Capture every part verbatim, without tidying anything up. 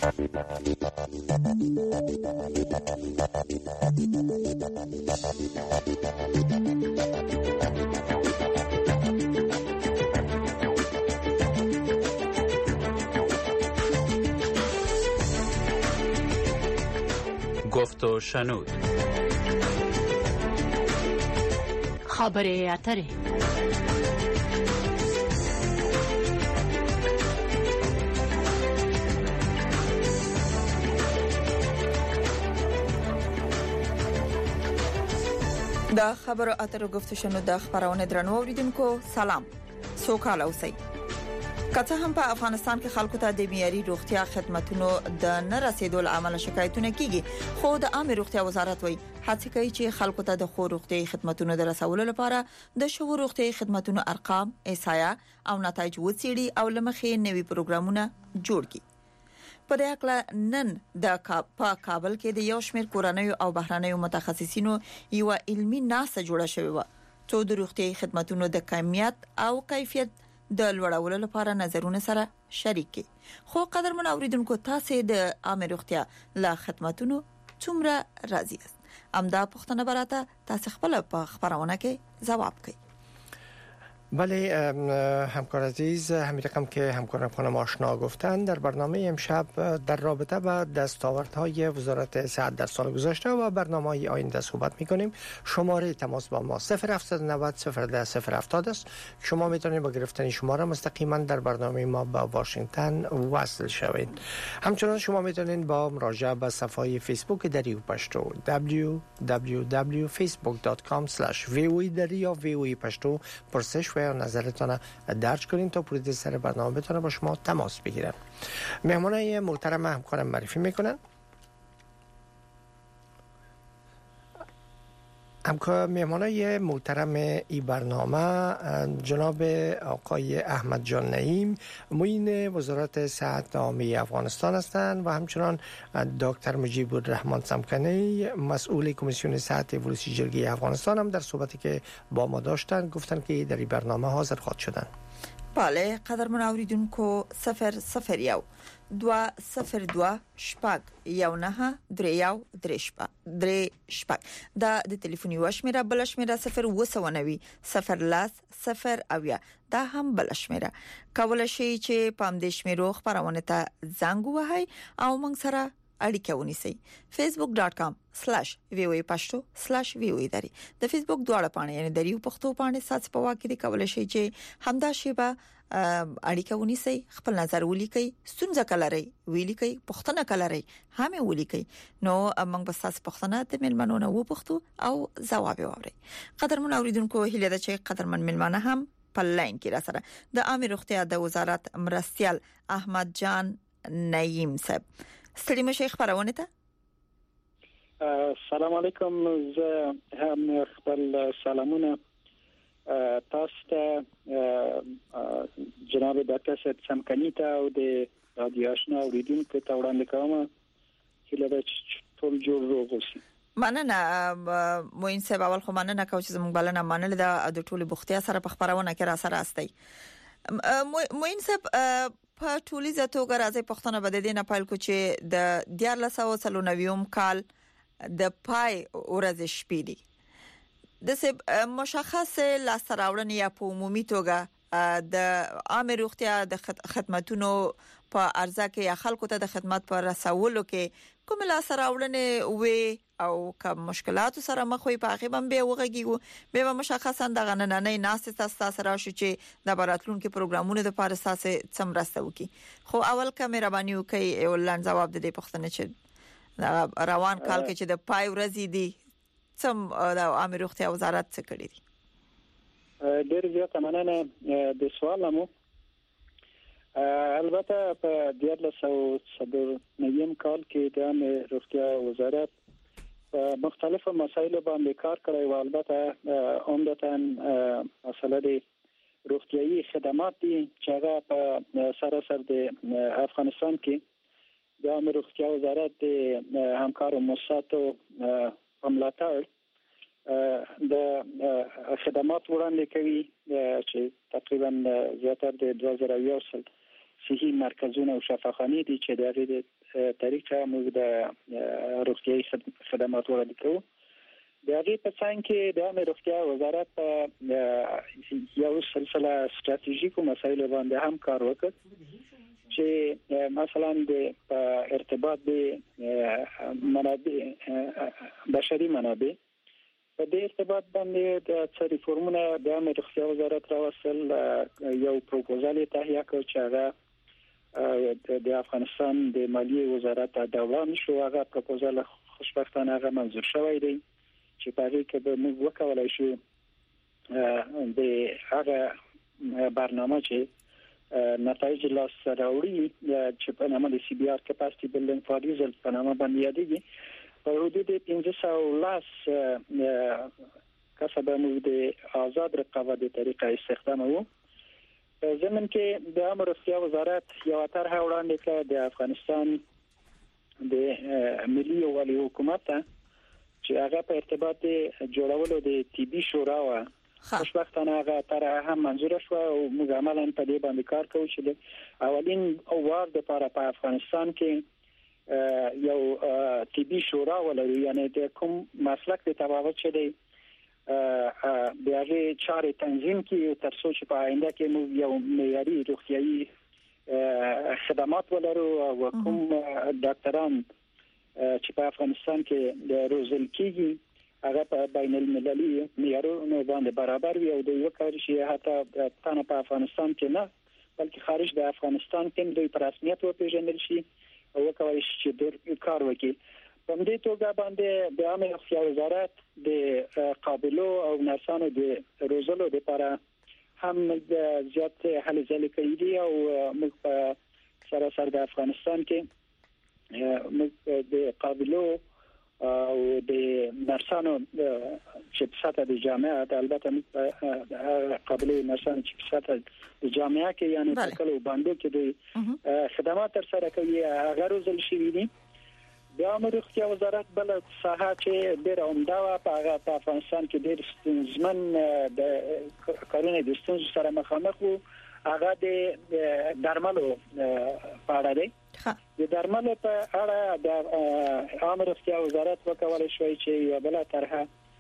گفت و شنود. خبره اتره. د خبرو اترو گفت و شنود د خبرونه درنو اوریدونکو سلام. سوکاله اوسئ. کته هم په افغانستان کې خلکو ته د معیاري روغتیا خدماتو د نه رسیدو لامل شکایتونه کیږي، خو د عامه روغتیا وزارت وایي هڅه کوي چې خلکو ته د خو روغتي خدماتو د رسولو لپاره د شو روغتي خدماتو ارقام، احصایه او نتایج وڅېړي او لمخې نوي پروګرامونه جوړ کړي. په دې اړه نن د په کابل کې د یو شمېر کورنیو او بهرانيو متخصصینو یو علمي ناسه جوړه شوې و چې د روغتي خدماتو د کمیت او کیفیت د لوړولو لپاره نظرونه سره شریک کی. خو قدرمن اوریدونکو تاسو د عامه روغتیا لا خدماتونو څومره راضی است؟ امدا پښتنه براته تاسو خپل په خبرونه کې جواب کړئ. بله همکار عزیز، همین رقم که همکارم خانم آشنا گفتن، در برنامه امشب در رابطه با دستاوردهای وزارت صحت در سال گذشته و برنامه‌های آینده صحبت می‌کنیم. شماره تماس با ما صفر هفتصد و نود صفر ده صفر هفتاد است. شما میتونید با گرفتن شماره مستقیما در برنامه ما با واشنگتن وصل شوید. همچنین شما میتونید با مراجعه به صفحه فیسبوک دریو پشتو دبلیو دبلیو دبلیو فیسبوک دات کام اسلش وی او ای دری یا وی او ای پشتو پرسش و نظرتان درج کنین تا پرودوسر برنامه بتونه با شما تماس بگیره. مهمانای محترم همکارم معرفی میکنن. همکار مهمانای محترم این برنامه جناب آقای احمد جان نعیم، معین وزارت صحت عامه افغانستان هستند و همچنان دکتر مجیب الرحمن سمکنی، مسئول کمیسیون صحت ولسی جرگه افغانستان هم در صحبتی که با ما داشتن گفتن که در این برنامه حاضر خواهد شدن. بله، قدرمن اوریدونکو صفر صفر یو دو صفر دو شپږ یو نه درې یو درې شپږ درې شپږ دا د ټلیفوني وشمیره بل شمیره صفر و سو نوي صفر لاس صفر اویا دا هم بل شمیره. کول شي چې پام دې شمیرو خبرونه ته زنګ وهاي او موږ سره اړیکه ونیسئ. facebook dot com slash v o a pashto slash v o a دری د فیسبوک دواړه پاڼې یعنی دریو پښتو پاڼې سات په واکې دی کول شي چې همدا شی به اړیکه ونیسئ، خپل نظر ولیکئ، ستونزه کلري ولیکئ، پښتنه کلري هم ولیکئ. نو موږ به تاسو پښتنه د ملمنو نه و پښتو او جواب واورئ. قدرمن اوریدونکو هیله ده چې قدرمن ملمنه هم په لاین کې را سره د عامه روغتیا د وزارت مرستيال احمد جان نعیم صاحب. ستړي مشه خبرونه ته. السلام علیکم. زه هم خپل سلامونه تاسو ته جناب ډاکټر صاحب سمکنی ته او د رادیو آشنا اوریدونکو ته وړاندې کوم چې له ټول جوړ روغ اوسئ. مننه موین صاحب، اول خو مننه کوم چې زموږ بلنه منل د ټولو بوختیا سره په خبرونه کې را سره استئ. موین صاحب په ټولیزه توګه راځي پښتنه بد دي نه پایل کو چې د دیارلس او سلونویوم کال د پای ورځ شپې دي د سب مشخص لاسراوړنې یا په عمومي توګه د عامه روغتیا د خدماتونو په ارزه کې یا خلکو ته د خدمات پر رسولو کې کوم لاسراوړنې وي او کوم مشکلات سره مخ وي په هغه باندې وغږیږو به مشخصا د غنننې ناس تاسو سره شو چې د براتلون کې پروګرامونو د پاره اساس څمرسته وکي. خو اول کیمرا باندې وکي او لاند جواب د دې پښتنه چې روان کال کې چې د پای ورځې دي څم د عامه روغتیا وزارت څخه کړی دي. ډېر زیات مننه د سوالمو. البته په دیارلس او سلونویم کال کې د عامه روغتیا وزارت مختلف مسائل باندې کار کوي او البته عمدتاً مسله د روغتیايي خدمات دي چې هغه په سراسر د افغانستان کې د عامه روغتیا وزارت د همکارو مؤسساتو ملاتړ د خدمات وړاندې کوي چې تقریبا زیاتره د دوه زره یو صحي مرکزونه او شفاخانې دي چې د هغې طریقه موږ د روغتیايي خدمات وړاندې کوو. د هغې په څنګ کې د عامه روغتیا وزارت یو سلسله ستراتیژیکو مسایلو باندې هم کار وکړ چې مثلا د ارتباط د منابع بشري منابع په دې ارتباط باندې د څه ریفورمونه د عامه روغتیا وزارت راوستل یو پروپوزال تهیه کړ چې هغه د افغانستان د مالیې وزارت د دوران شو. هغه پروپوزال خوشبختانه هغه منظور شوی دی چې په هغه کې به موږ وکولای شو د هغه برنامه چې نتایج لاس راوړي چې په نامه د سی بي آر کپاسټي بلډینګ فار ریزلټ په نامه باندې یادېږي په حدود پنځه سوه لاس کسبه موږ د آزاد رقابت د طریقه استخدام وو. په ضمن کې د عامه روغتیا وزارت یو طرح وړاندې کړ د افغانستان د ملي یووالي حکومت ته چې هغه په ارتباط جوړولو د طبي شورا و. خوشبختانه هغه طرح هم منظور شو او موږ عملاً په دې باندې کار کوو چې د اولین وار د لپاره په افغانستان کې یو طبي شورا ولرو، یعنی د کوم مسلک د تفاوت چې دی د هغه چارې تنظیم کې تر څو چې په آینده کې موږ یو معیاري روغتیايي خدمات ولرو او کوم ډاکټران چې په افغانستان کې د روزل کېږي هغه په بین المللي معیارونو باندې برابر وي او د یو کار شي حتی تنه په افغانستان کې نه بلکې خارج د افغانستان کې دوی په رسمیت وپیژندل شي او وکوي چې د کار وکړي. په دې توګه باندې د عامه روغتیا وزارت د قابلو او نرسانو د روزلو لپاره هم زیات هلې ځلې کوي دي او موږ په سراسر د افغانستان کې موږ د قابلو او د نرسانو چې په سطح د جامعه البته موږ قابلو نرسانو چې په سطح د جامعه کې یعنی په کلو باندې کې د خدمات تر سره کوي هغه روزل شوی دي. د عامه روغتیا وزارت بل ساحه چې ډېر عمده و په افغانستان کې ډېر ستونزمن د کارونه د ستونزو سره مخامخ وو هغه د درملو په اړه دی. د درملو په اړه د عامه روغتیا وزارت وکولای شوی چې یو بل طرحه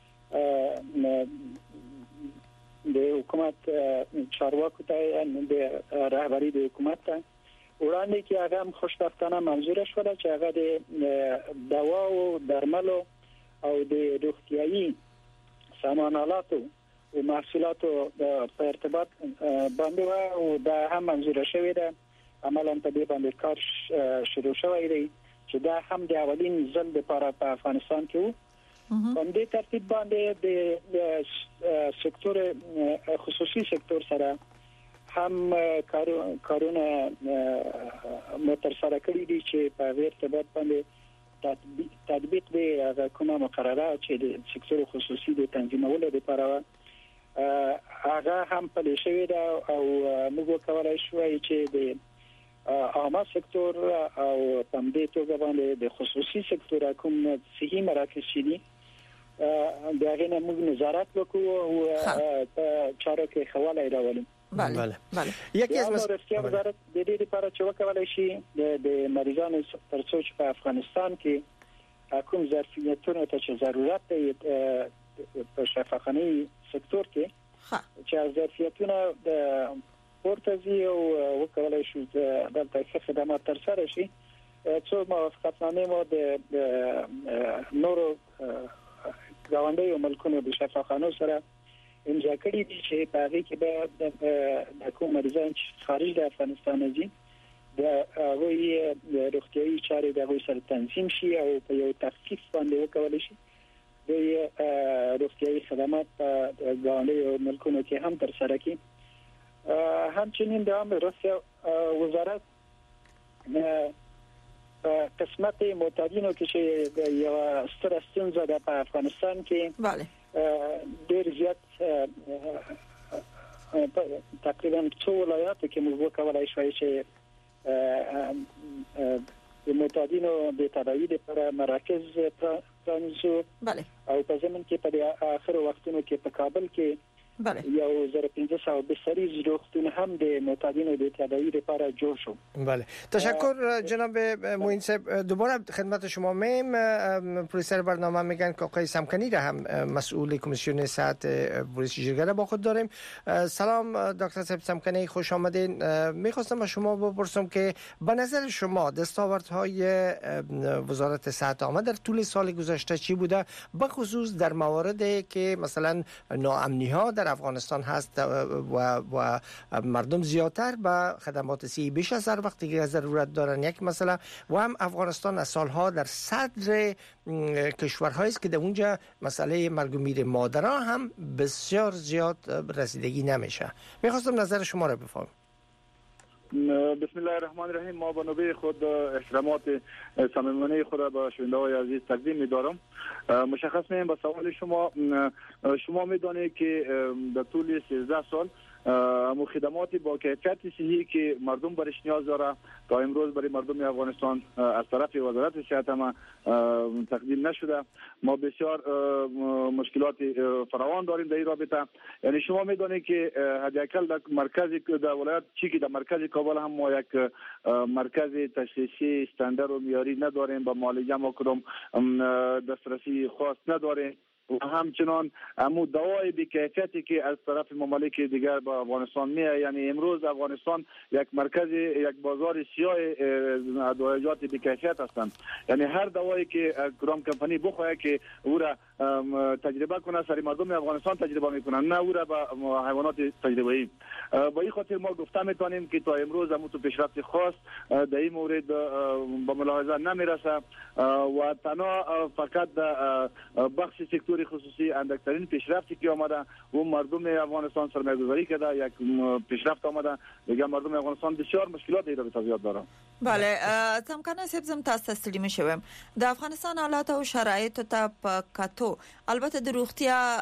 د حکومت چارواکو ته د رهبری د حکومت ته وړاندې کې هغه هم خوشبختانه منظور شول چې هغه د دوا او درملو او د روغتيایي سامانالاتو او محصولاتو په ارتباط باندې او دا هم منظور شوی ده. عملاً په دې باندې کار شروع شوی دی چې دا هم د اولین ځل لپاره په افغانستان کې وو. په دې ترتیب باندې د سکتور خصوصي سکتور سره هم کارونه متر سره کړی دي چې په ارتباط باندې تطبیق دی هغه کومه مقررات چې د سکتور خصوصي د تنظیمولو لپاره هغه هم په شوی دا او موږ کولای شو چې د عامه سکتور او په دې توګه باندې د خصوصي سکتور کوم صحي مراکز شدي دا غنه موږ نظارت وکړو او په چارو کې خواله راولو. بله بله یکی از مسئله وزارت د دې لپاره چې وکولای شي د مریضانو ترڅو چې په افغانستان کې کوم ظرفیتونه ته چې ضرورت دی په شفاخانه سکتور کې چې ظرفیتونه د پورتزي او وکولای شي د دغه خدمات تر سره شي څو موافقتنامه مو د نورو ګاونډیو ملکونو د شفاخانو سره امضا کړی دي چې په هغه کې به د کوم مریضان چې خارج د افغانستان دي د هغوی د روغتیايي چارې د هغوی سره تنظیم شي او په یو تخفیف باندې وکولای شي د روغتیايي خدمات په ګاونډیو ملکونو کې هم تر سره کړي. همچنین د عامه روغتیا وزارت په قسمت معتادینو کې چې یو ستر ستونزه ده په افغانستان کې بله ډېر زیات تقریبا څو ولایاتو کې موږ وکولای شو چې د معتادینو د تداوی لپاره مراکز پرانیزو بله او په ځمن کې په اخر وختونو کې په کابل کې یو زره پنځه سوه بسترې روغتون هم د معتادینو د تداوی لپاره جوړ شو. بله تشکر جناب معین صاحب. دوباره خدمت شما میم. پروفسور برنامه میگن که آقای سمکنی را هم مسئول کمیسیون صحت پلیس جیگره با خود داریم. سلام دکتر صاحب سمکنی، خوش آمدین. میخواستم از شما بپرسم که به نظر شما دستاوردهای وزارت صحت عامه در طول سال گذشته چی بوده، به خصوص در مواردی که مثلا ناامنی ها در افغانستان هست و و مردم زیادتر به خدمات صحی بیش از هر وقتی که ضرورت دارن. یک مسئله و هم افغانستان از سالها در صدر کشورهایی است که در اونجا مسئله مرگ و میر مادرها هم بسیار زیاد رسیدگی نمیشه. میخواستم نظر شما را بفهمم. بسم الله الرحمن الرحیم. ما به نوبه خود احترامات صمیمانه خود را به شنونده‌های عزیز تقدیم می‌دارم. مشخص می‌ایم به سوال شما. شما می‌دانید که در طول سیزده سال امو خدمات با کیفیت صحی که مردم برش نیاز داره تا امروز برای مردم افغانستان از طرف وزارت صحت ما تقدیم نشده. ما بسیار مشکلات فراوان داریم در این رابطه. یعنی شما میدونید که حداقل در مرکز در ولایت چی که در مرکز کابل هم ما یک مرکز تشخیصی استاندارد و معیاری نداریم، با معالجه ما کدام دسترسی خاص نداریم و همچنان امو دوای بی کیفیتی که از طرف ممالک دیگر با افغانستان میه. یعنی امروز افغانستان یک مرکز یک بازار سیاه ادویات بی کیفیت هستند. یعنی هر دوایی که کدام کمپانی بخواه که او را تجربه کنه سری مردم افغانستان تجربه میکنن، نه او را با حیوانات تجربه‌ای. با این خاطر ما گفته میتونیم که تا امروز امو تو پیشرفت خاص در این مورد با ملاحظه نمیرسه و تنها فقط در بخش سکتور خصوصی اندکترین پیشرفتی که آمده و مردم افغانستان سرمایه‌گذاری کرده، یک پیشرفت آمده. دیگه مردم افغانستان بسیار مشکلات در رابطه زیاد داره. بله تمکنه سبزم تاسو ستړي مشوم د افغانستان حالات او شرایط ته په کتو البته د روغتیا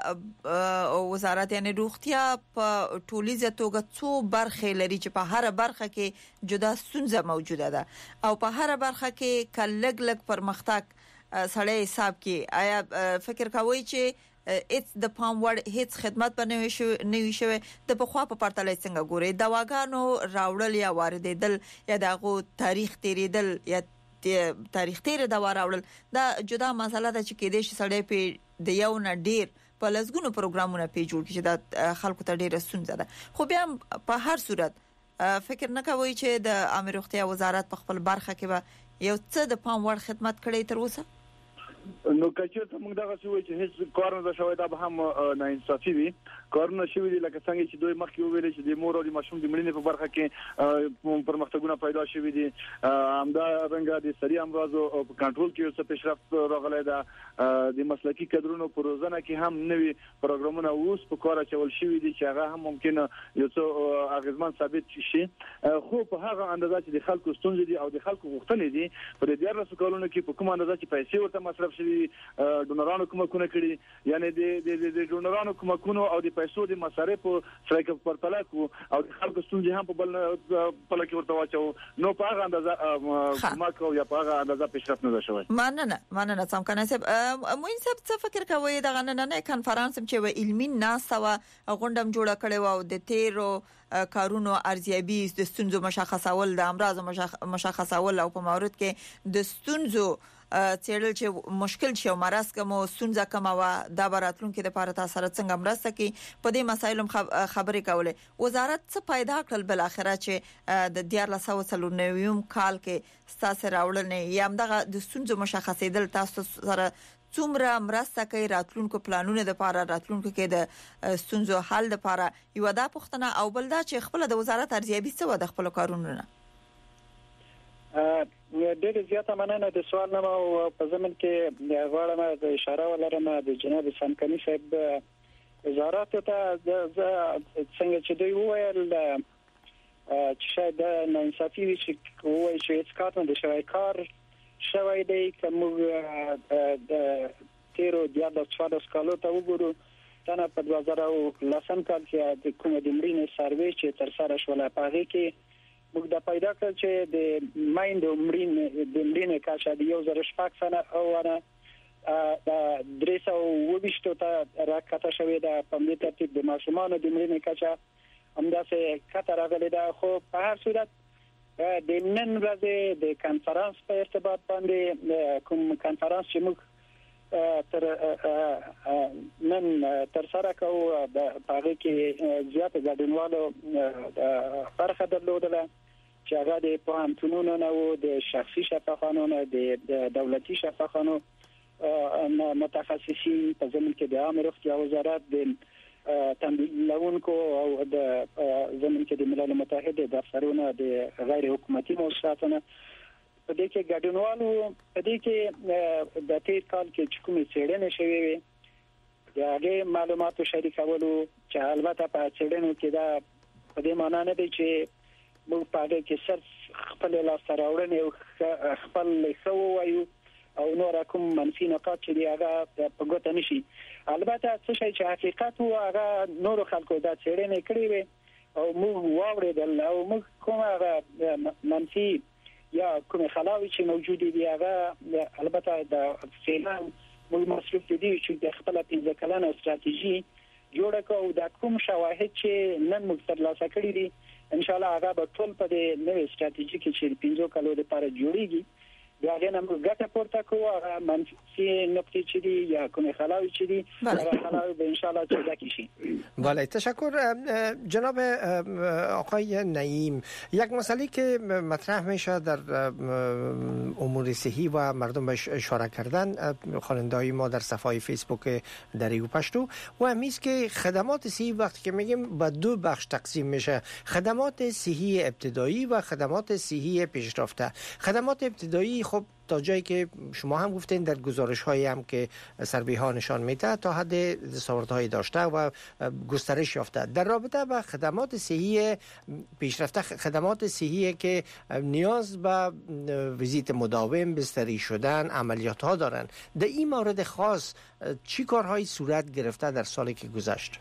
وزارت یعنی روغتیا په ټولیزه توګه څو برخې لري چې په هر برخه کې جدا ستونزه موجوده ده او په هر برخه کې کلګ لګ پرمختګ سړی حساب کې. آیا فکر کوئ چې اټس د پام وړ هیڅ خدمت باندې شو نوي شوی د په خوا په پرتله څنګه ګوري دواګانو راوړل یا واردېدل یا دغه تاریخ تیریدل یا تاریخ تیر دوا راوړل دا جدا مسله ده چې کېدې شي سړی په د یو نه ډیر په لږونو پروګرامونه په جوړ کړي چې د خلکو ته ډیره ستونزه ده. خو بیا په هر صورت فکر نه کوي چې د عامه روغتیا وزارت په خپل برخه کې به یو څه د پام وړ خدمت کړي تر اوسه؟ نو کچې ته موږ دغه شوی چې هیڅ کار نه شوی دا به هم نه انصافي وي. کارونه شوی دي لکه څنګه چې دوی مخکې ویل چې د مور او د ماشوم د مړینې په برخه کې پرمختګونه پیدا شوی دي. همدا رنګه د سری امراضو په کنټرول کې څه پیشرفت راغلی ده. د مسلکي کادرونو په روزنه کې هم نوي پروګرامونه اوس په کار اچول شوی دي چې هغه هم ممکنه یو څه اغیزمن ثابت شي. خو په هغه اندازه چې د خلکو ستونزې دي او د خلکو غوښتنې دي په دې دیارلسو کلونو کې په کومه اندازه چې پیسې ورته مصرف شوي، ډونرانو کومکونه کړي، یعنی د د ډونرانو کومکونو او د پیسو د مصارفو سره کې پرتله کو او د خلکو ستونزې هم په بل په لکه ورته واچو نو په هغه اندازه کومک او یا په هغه اندازه پیشرفت نه شوی. مننه مننه سم کنه سب موین سب څه فکر کوي دغه نن کانفرنس چې و علمي ناسا و غونډم جوړ کړي و او د تیرو کارونو ارزیابي د ستونزو مشخصول د امراض مشخصول او په مورد کې د ستونزو چیرل چې مشکل شي او مرز کوم ستونزه کوم و د براتلون کې د لپاره تاسو سره څنګه مرسته کوي په دې مسایلو خبرې کوله. وزارت څه پیدا کړل بل اخره چې د دیار لسو سلونویم کال کې تاسو راوړل یا دغه د ستونزو مشخصیدل تاسو سره څومره مرسته کوي راتلونکو پلانونو د لپاره راتلونکو کې د ستونزو حل لپاره یو دا پښتنه او بل دا چې خپل د وزارت ارزیابي څه و د خپل کارونو نه؟ ډېر زیاته مننه د سوال نه او په زمن کې غواړم د اشاره ولرم د جناب سمکني صاحب وزارت ته څنګه چې دوی وویل چې شاید نه انصافي وي چې وایي چې هیڅ کار نه دی شوی. کار شوی دی که موږ د تیرو دیارلس څوارلس کالو ته وګورو دا نه په دوه زره او لسم کال کې د کومه د مړینې سروې چې ترسره شوله په هغې کې موږ دا پیدا کړ چې د مایند مړین د مړینې کچه د یو زره شپږ سنه او نه درې سوه اوه ویشت ته راکته شوې ده. په دې ترتیب د ماشومانو د مړینې کچه همداسې کته راغلې ده. خو په هر صورت د نن ورځې د کانفرنس په ارتباط باندې کوم کانفرنس چې موږ تر نن تر سره کوو په هغه کې زیات ګډونوالو برخه درلودله چې هغه د پوهنتونونو نه و، د شخصي شفاخانو نه، د دولتي شفاخانو متخصصین په ضمن کې د عامه روغتیا وزارت، د تمویلونکو او د ضمن کې د ملل متحد دفترونه، د غیر حکومتي مؤسساتونه په دې کې ګډونوالو په دې کې د تیر کال کې چې کومې څېړنې شوې وي د هغې معلوماتو شریکولو، چې البته په څېړنو کې دا په دې معنا نه دی چې موږ په هغې کې صرف خپل لاسته راوړنې او خپل ښه ووایو او نور کوم منفي نکات چې دی هغه په ګوته نشي. البته څه شی چې حقیقت و هغه نور خلکو دا څېړنې کړې وي او موږ واورېدل او موږ کوم هغه منفي یا کوم خلاوی چې موجود دي هغه البته د فعلا موږ مصرف دي چې د خپل پنځه کلنه استراتیژي جوړه کوو. د کوم شواهد چې نن موږ ترلاسه کړی دي ان شاء الله هغه به ټول په دې نوې استراتیژي کې چې پنځه کلو لپاره جوړیږي دا غنه موږ ګټه پورته کوو. هغه منفي نقطې چې دي یا کوم خلاوی چې دي هغه خلاوی به ان شاء الله چې دکی شي. بله، تشکر جناب آقای نعیم. یک مسئله که مطرح میشه در امور صحی و مردم بهش اشاره کردن خواننده‌های ما در صفحه فیسبوک دریو پشتو و همیست که خدمات صحی وقتی که میگیم به دو بخش تقسیم میشه، خدمات صحی ابتدایی و خدمات صحی پیشرفته. خدمات ابتدایی خب تا جایی که شما هم گفتین در گزارش هایی هم که سروی ها نشان میده تا حد دستاوردهای داشته و گسترش یافته. در رابطه با خدمات صحی پیشرفته، خدمات صحی که نیاز به ویزیت مداوم، بستری شدن، عملیات ها دارن، در این مورد خاص چی کارهایی صورت گرفته در سالی که گذشت؟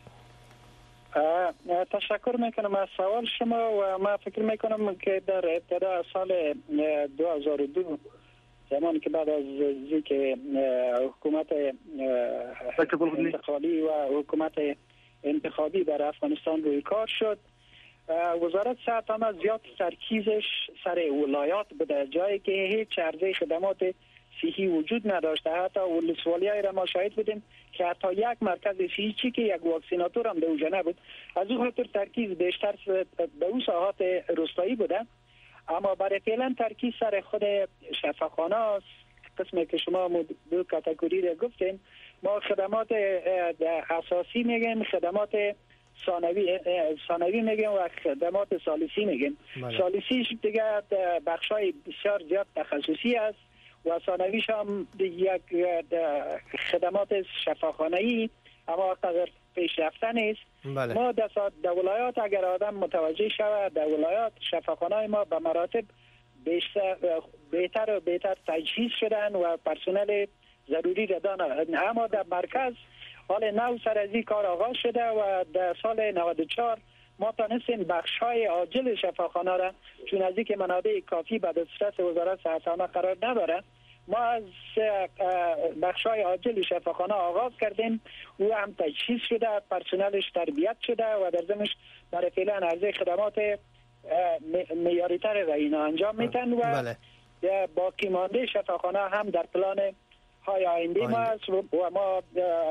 تشکر میکنم از سوال شما و ما فکر میکنم که در ابتدا سال دو هزار و دو زمانی که بعد از اینکه حکومت انتقالی و حکومت انتخابی در افغانستان روی کار شد، وزارت صحت هم زیاد ترکیزش سر ولایات بوده، جایی که هیچ عرضه خدمات صحی وجود نداشته. حتی ولسوالی‌های را ما شاهد بودیم که حتی یک مرکز صحی چی که یک واکسیناتور هم در اونجا نبود. از اون خاطر ترکیز بیشتر به اون ساحات روستایی بوده. اما برای فعلا ترکیز سر خود شفاخانه است. قسمی که شما دو کاتگوری را گفتین، ما خدمات اساسی میگیم، خدمات ثانوی ثانوی میگیم و خدمات ثالثی میگیم. ثالثیش دیگه بخشای بسیار زیاد تخصصی است و ثانویش هم یک خدمات شفاخانه‌ای اما قدر پیشرفته نیست. بله. ما در ولایات اگر آدم متوجه شود، در ولایات شفاخانه‌های ما به مراتب بیشتر بهتر و بهتر تجهیز شدن و پرسنل ضروری را دارند. اما در مرکز حال نو سر از این کار آغاز شده و در سال نود و چهار ما تانستیم بخش‌های عاجل شفاخانه را، چون از اینکه منابع کافی به دسترس وزارت صحت عامه قرار نداره، ما از بخش‌های عاجل شفاخانه آغاز کردیم. او هم تجهیز شده، پرسنلش تربیت شده و در ضمنش برای فعلا عرضه خدمات معیاری‌تر را اینا انجام میدن و بله. باقی مانده شفاخانه هم در پلان های آینده ما است و ما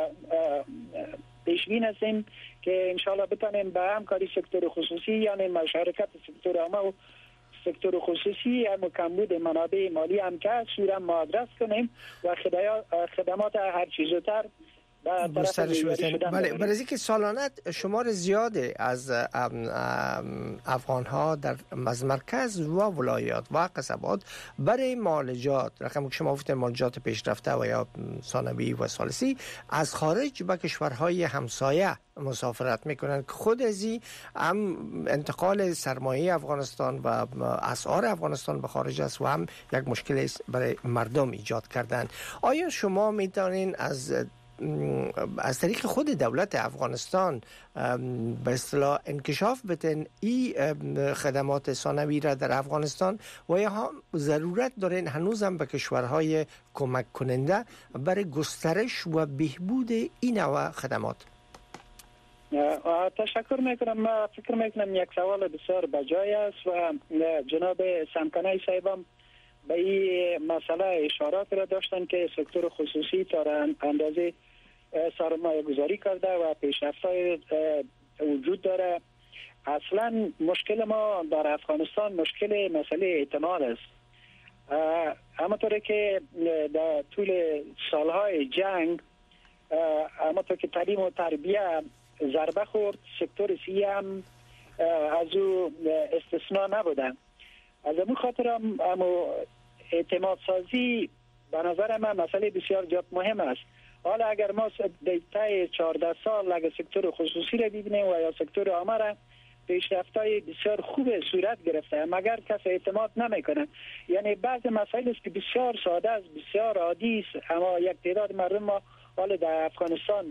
پیشبین هستیم که انشالله بتانیم به همکاری سکتور خصوصی یعنی مشارکت سکتور عامه و سکتور خصوصی هم کمبود منابع مالی هم که هست سورم مادرس کنیم و خدمات هر چیزتر گسترش بدین. بله، برای اینکه سالانه شمار زیاده از افغان ها در از مرکز و ولایات و قصبات برای معالجات، رقم که شما گفتید معالجات پیشرفته و یا ثانوی و ثالثی از خارج به کشورهای همسایه مسافرت میکنن که خود ازی هم انتقال سرمایه افغانستان و اسعار افغانستان به خارج است و هم یک مشکل است برای مردم ایجاد کردن. آیا شما میتونین از از طریق خود دولت افغانستان به اصطلاح انکشاف بتن این خدمات ثانوی را در افغانستان و یا هم ضرورت دارین هنوزم به کشورهای کمک کننده برای گسترش و بهبود این نوع خدمات؟ تشکر میکنم. من فکر میکنم یک سوال بسیار بجای است و جناب سمکنای صاحبم به این مسئله اشارات را داشتن که سکتور خصوصی تا اندازه سرمایه گذاری کرده و پیشرفت‌های وجود داره. اصلا مشکل ما در افغانستان مشکل مسئله اعتماد است. همونطوری که در طول سالهای جنگ همونطور که تعلیم و تربیه ضربه خورد، سکتور سی هم از او استثناء نبوده. از همون خاطر هم اعتماد سازی به نظر من مسئله بسیار جد مهم است. حالا اگر ما دیتا چهارده سال اگر سکتور خصوصی را ببینیم و یا سکتور عامه را، پیشرفت‌های بسیار خوب صورت گرفته مگر کسی اعتماد نمیکنه. یعنی بعض مسائل است که بسیار ساده است، بسیار عادی است، اما یک تعداد مردم ما حالا در افغانستان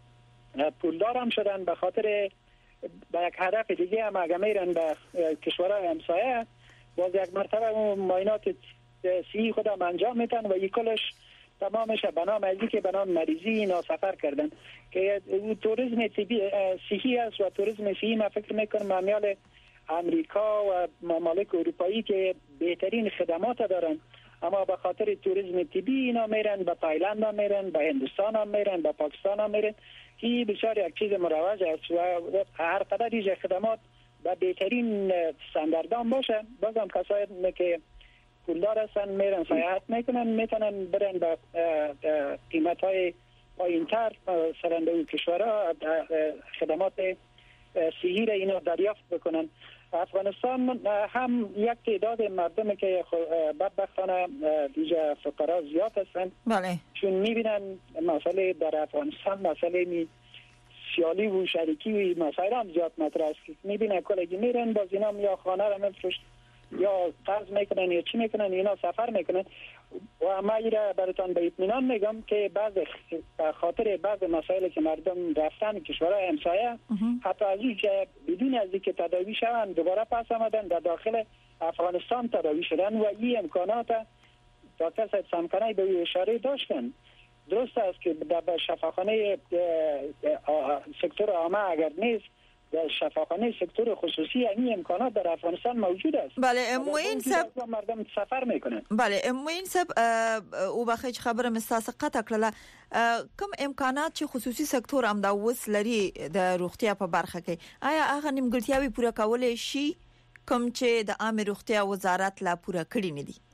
پولدار هم شدن به خاطر به یک هدف دیگه هم اگر میرن به کشورهای همسایه باز یک مرتبه معاینات صحی خودم انجام میتن و یکلش تمامش به نام ازی که به نام مریضی اینا سفر کردن که توریسم صحی است و توریسم صحی من فکر میکنم ممیال امریکا و ممالک اروپایی که بهترین خدمات دارن، اما به خاطر توریسم طبی اینا میرن به تایلند هم میرن، به هندوستان هم میرن، به پاکستان هم میرن. این بسیار یک چیز مروج است و هر قدر دیگه خدمات به بهترین استانداردام باشه بازم کسایی که پولدار هستن میرن سیاحت میکنن میتونن برن به قیمت های پایینتر سرنده اون کشورها خدمات صحی را اینا دریافت بکنن. افغانستان هم یک تعداد مردم که بدبختانه دیگه فقرا زیاد هستن. بله. چون میبینن مسئله در افغانستان مسئله می سیالی و شریکی و مسائل هم زیاد مطرح است. میبینن کلگی میرن باز اینا یا خانه را میفروشن یا قرض میکنن یا چی میکنن اینا سفر میکنن و ما ایره براتون به اطمینان میگم که بعض خاطر بعض مسائل که مردم رفتن کشورهای همسایه حتی از این که بدون از اینکه تداوی شوند دوباره پس آمدن در داخل افغانستان تداوی شدن و این امکانات دکتر صاحب سمکنای به اشاره داشتن. درست است که در شفاخانه سکتور عامه اگر نیست در شفاخانه سکتور خصوصی این امکانات در افغانستان موجود است. بله موین سب مردم سفر میکنن. بله موین سب او بخیج خبره مستاسه قطع کړله کوم امکانات چې خصوصي سکتور هم دا وس لري د روغتیا په برخه کې آیا هغه نیمګړتیاوې پوره کولای شي کوم چې د عامه روغتیا وزارت لا پوره کړی نه دي؟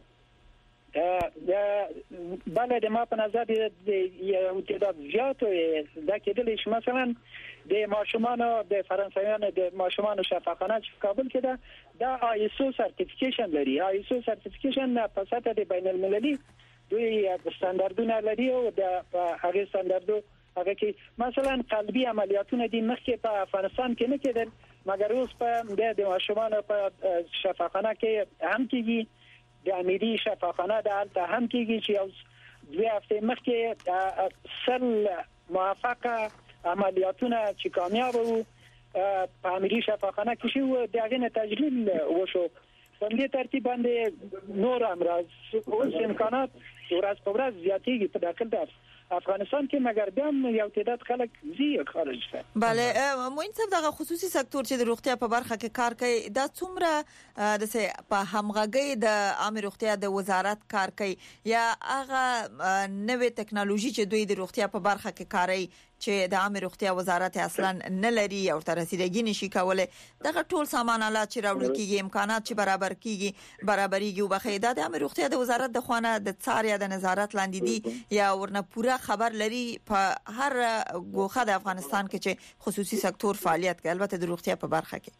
بله د ما په نظر د یو تعداد زیات د کېدلې مثلا د ماشومان د فرانسویان د ماشومان شفاخانه چې کابل کې ده د آیسو سرټیفیکیشن لري. آیسو سرټیفیکیشن په سطح د بین المللي دوی استانداردونه لري او د هغه استانداردو هغه کې مثلا قلبي عملیاتونه د مخکې په افغانستان کې نه کېدل مګر اوس په د ماشومان په شفاخانه کې هم کېږي. د امیری شفاخانه د الته هم کېږي چې اوس دوی هفته مخکې سل موفقه عملیاتونه چې کامیاب وو په امیری شفاخانه کې شو د هغه تجلیل وشو. په دې ترتیب باندې نور امراض اوس امکانات ورځ په ورځ زیاتېږي په داخل د افغانستان کې مګر بیا یو تعداد خلک زی خارج شي. بله موین صاحب دغه خصوصي سکتور چې د روغتیا په برخه کې کار کوي دا څومره د په همغږي د عامه روغتیا د وزارت کار کوي یا هغه نوې ټکنالوژي چې دوی د روغتیا په برخه کې کاروي چې د عامه روغتیا وزارت اصلا نه لري او تر رسیدګي نشي کولای دغه ټول سامان آلات چې راوړل کیږي امکانات چې برابر کیږي برابرېږي وبخې د عامه روغتیا د وزارت د خوانه د څار یا د نظارت لاندې دي یا ورنه پوره خبر لري په هر ګوخه د افغانستان کې چې خصوصي سکتور فعالیت کوي البته د روغتیا په برخه کې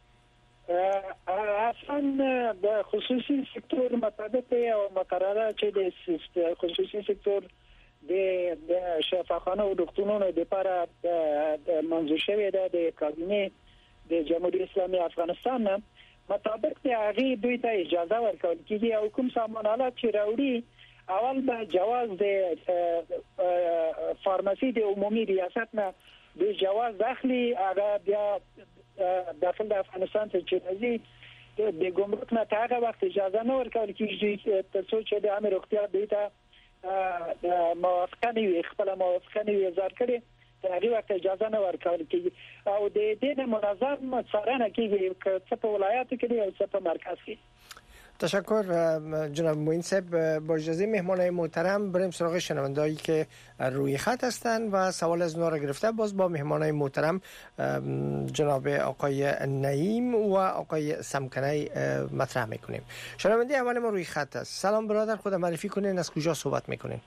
اصلا د خصوصي سکتور مطابق او مقرره چې د خصوصي سکتور د شفاخانه او دکتورونو لپاره منظور شوی ده د کابینه د جمهوریت اسلامی افغانستان مطابق د هغه دوی ته اجازه ورکول کیږي او کوم سامان آلات چې راوړي اول به جواز د فارمسی د عمومي ریاست نه به جواز داخلي هغه بیا داخل د افغانستان ته چې راځي د ګمرک نه هغه وخت اجازه نه ورکول کیږي تر څو چې د امر اختیار دیتا موافقه نه خپل موافقه نه وزار کړي هغه وخت اجازه نه ورکول کیږي او د دې منظم څارنه کیږي چې څه په ولایت کې او څه په مرکز کې. تشکر جناب معین صاحب. با اجازه مهمانای محترم بریم سراغ شنوندهایی که روی خط هستند و سوال از اونها را گرفته باز با مهمانای محترم جناب آقای نعیم و آقای سمکنی مطرح میکنیم. شنونده اول ما روی خط است. سلام برادر، خود معرفی کنین، از کجا صحبت میکنین؟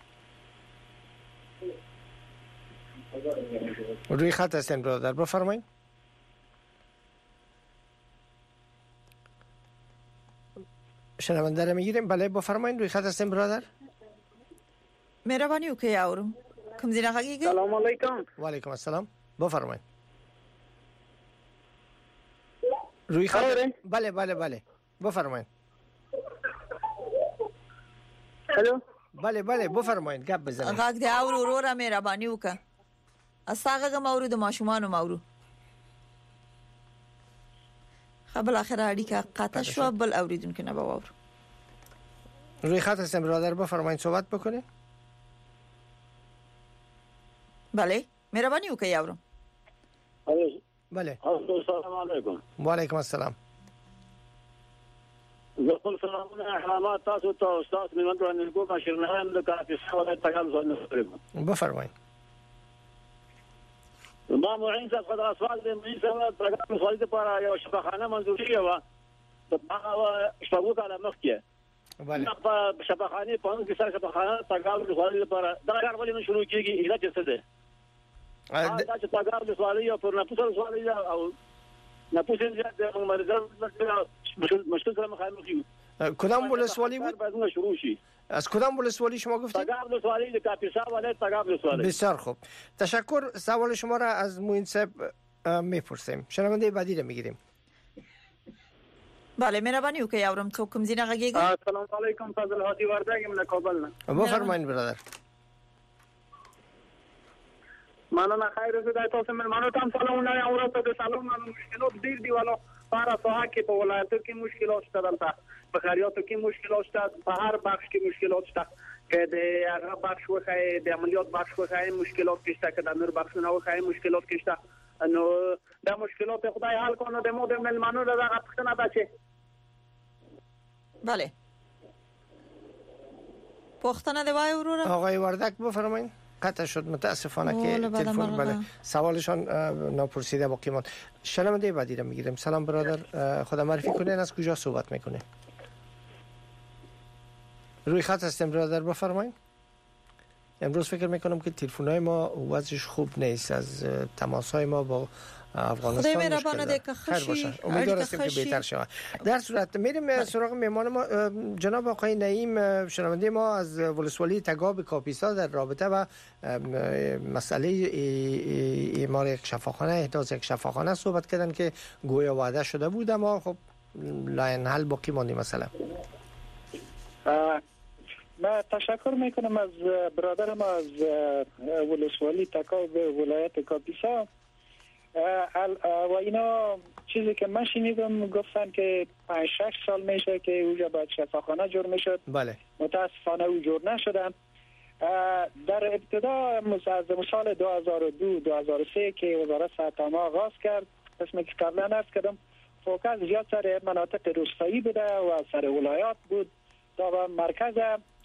روی خط هستین برادر، بفرمایید. شنونده رو میگیریم. بله بفرمایید، روی خط هستیم برادر. مهربانی وکړئ اورم. کوم ځای نه غږیږي؟ سلام علیکم. و علیکم السلام، بفرمایید. روی خط. بله بله بله بفرمایید. الو. بله بله بفرمایید، گپ بزنید. غږ دی اورو وروره، مهرباني وکړه. استاغه مورو د ماشومان مورو. قبل اخر اړیکه قطع شو، بل اوریدونکو نه باور. روی خط هستم برادر، بفرمایید صحبت بکنه. بله مهرباني وکړئ اورم. بله. السلام علیکم. و علیکم السلام. زخم سلامونه احرامات تاسو ته استاد میمن رو نگو ما شرنهم د کافي سوال تکل زونه فرم. بفرمایید. ما معین صاحب خدای سوال دې معین صاحب پروګرام سوال ته پر یو شفاخانه منظور شوی و د هغه شپږو کاله مخکې. بله. په شفاخانه په نوم کې سره شفاخانه تګاو سوال لپاره دا کار ولې شروع کیږي؟ اله څه ده؟ دا چې تګاو سوال یو پر نه پوسل سوال یا او نه پوسل زیات مریضان مشکل سره مخامخ یو. کدام ولسوالی بود؟ باید شروع شي. از کدام ولسوالی شما گفتید؟ تگاب ولسوالی د کاپیسا ولایت تگاب ولسوالی. بسیار خوب، تشکر. سوال شما را از معین صاحب میپرسیم. شنونده بعدی را میگیریم. بله مهربانی وکړئ اورم. څوک کوم ځای نه غږیږي؟ السلام علیکم، فضل هادی وردګ من کابل نه. بفرمایید برادر. مننه. خیر زه تاسو ملمانو ته سلام نه اورته د سلام نن مشکلات ډیر دی والو پارا سوها کې په ولایتو کې مشکلات شته، دلته په خیریاتو کې مشکلات شته، په هر بخش کې مشکلات شته. که د هغه بخش وخای د عملیات بخش وخای مشکلات شته، که د نور بخشونه وخای مشکلات شته. نو د مشکلات خدای حل کنه. د مو د ملمانو دغه پښتنه ده چې بله پښتنه دی وای وروره. آقای وردک بفرمایید. قطع شد متاسفانه که تلفن بله سوالشان ناپرسیده باقی ماند. شنونده بعدی را میگیریم. سلام برادر، خدا معرفی کنین، از کجا صحبت میکنه؟ روی خط هستیم برادر، بفرمایید. امروز فکر میکنم که تلفن‌های ما وضعش خوب نیست، از تماس‌های ما با افغانستان خدای مهربان ده که خیر باشه. امیدوار هستیم که بهتر شود. در صورت میریم سراغ مهمان ما جناب آقای نعیم، شنونده ما از ولسوالی تگاب کاپیسا در رابطه با مسئله اعمار یک شفاخانه، احداث یک شفاخانه صحبت کردن که گویا وعده شده بود اما خب لاین حل باقی ماندی مثلا. ما تشکر میکنم از برادر ما از ولسوالی تگاب ولایت کاپیسا. و اینا چیزی که من شنیدم گفتن که پنج شش سال میشه که اونجا باید شفاخانه جور میشد. بله. متاسفانه او جور نشدن. در ابتدا از سال دو هزار و دو دو هزار و سه که وزارت صحت عامه آغاز کرد، قسمی که قبلا عرض کردم فوکس زیاد سر مناطق روستایی بوده و سر ولایات بود تا به مرکز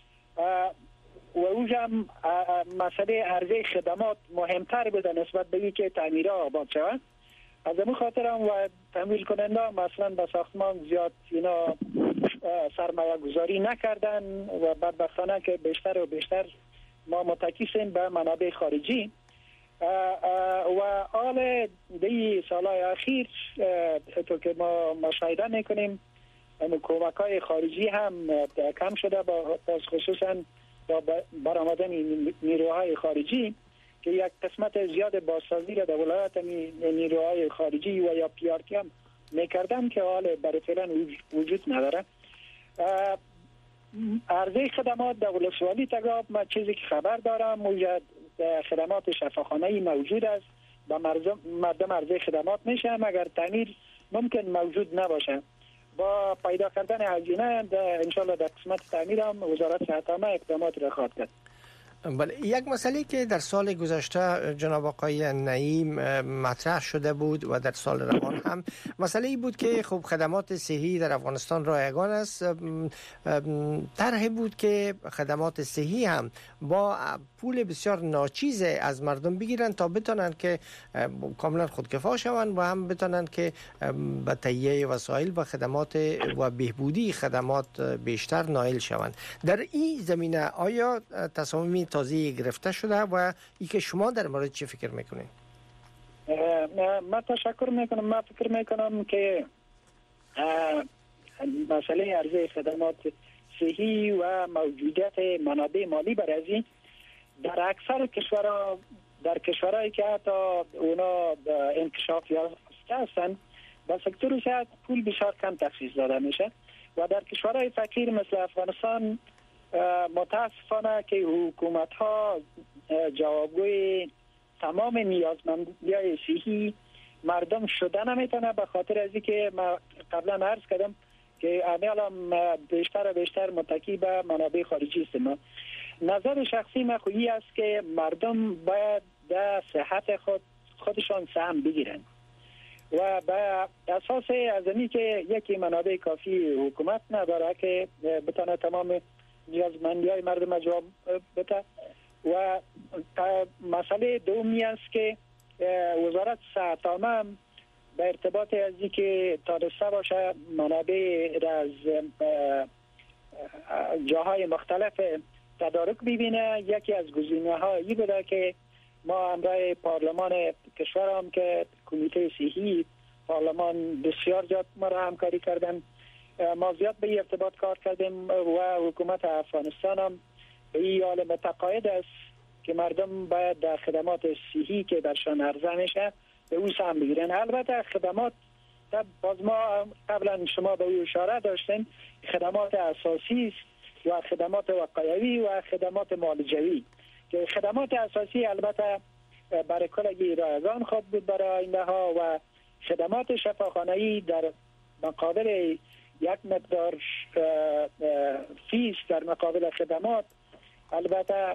و اونجا مسئله عرضه خدمات مهمتر بوده نسبت به اینکه تعمیرها آباد شود. از این خاطر هم و تمویل کننده مثلا به ساختمان زیاد اینا سرمایه گذاری نکردن و بدبختانه که بیشتر و بیشتر ما متکیسیم به منابع خارجی و حال دی سالهای اخیر تو که ما مشاهده میکنیم کمک های خارجی هم کم شده با خصوصا با برآمدن نیروهای خارجی که یک قسمت زیاد بازسازی را در ولایت نیروهای خارجی و یا پی آر تی هم میکردن که حال برای فعلا وجود نداره. عرضه خدمات در ولسوالی تگاب ما چیزی که خبر دارم موجود خدمات شفاخانه‌ای موجود است و مردم عرضه خدمات میشه مگر تعمیر ممکن موجود نباشه. با پیدا کردن هزینه انشالله در قسمت تعمیر هم وزارت صحت عامه اقدامات را خواهد کرد. بله، یک مسئله که در سال گذشته جناب آقای نعیم مطرح شده بود و در سال روان هم مسئله ای بود که خب خدمات صحی در افغانستان رایگان است. طرحی بود که خدمات صحی هم با پول بسیار ناچیز از مردم بگیرن تا بتونن که کاملا خودکفا شوند و هم بتونن که به تهیه وسایل و خدمات و بهبودی خدمات بیشتر نائل شوند. در این زمینه آیا تصامیم تازه گرفته شده و ای که شما در مورد چی فکر میکنید؟ من تشکر میکنم. من فکر میکنم که مسئله عرضه خدمات صحی و موجودیت منابع مالی برای این در اکثر کشورها در کشورهایی که حتی اونا انکشاف یافته هستن با سکتور صحت پول بسیار کم تخصیص داده میشه و در کشورهای فقیر مثل افغانستان متاسفانه که حکومت ها جوابگوی تمام نیازمندی‌های صحی مردم شده نمیتونه، به خاطر از اینکه ما قبلا عرض کردم که الان بیشتر و بیشتر متکی به منابع خارجی است. ما نظر شخصی من خویی است که مردم باید در صحت خود خودشان سهم بگیرن و به اساس از اینی که یکی منابع کافی حکومت نداره که بتونه تمام نیازمندی های مردم را جواب بده و مسئله دومی است که وزارت صحت عامه به ارتباط از اینکه تانسته باشه منابع را از جاهای مختلف تدارک ببینه. یکی از گزینه ها این بوده که ما همراه پارلمان کشور هم که کمیته صحی پارلمان بسیار زیاد ما را همکاری کردن، ما زیاد به این ارتباط کار کردیم و حکومت افغانستان هم به این حال متقاعد است که مردم باید در خدمات صحی که برشان عرضه میشه به او سهم بگیرن. البته خدمات باز ما قبلا شما به او اشاره داشتین، خدمات اساسی است و خدمات وقایوی و خدمات معالجوی که خدمات اساسی البته برای کلگی رایگان خود بود برای آینده ها و خدمات شفاخانه‌ای در مقابل یک مقدار فیس در مقابل خدمات البته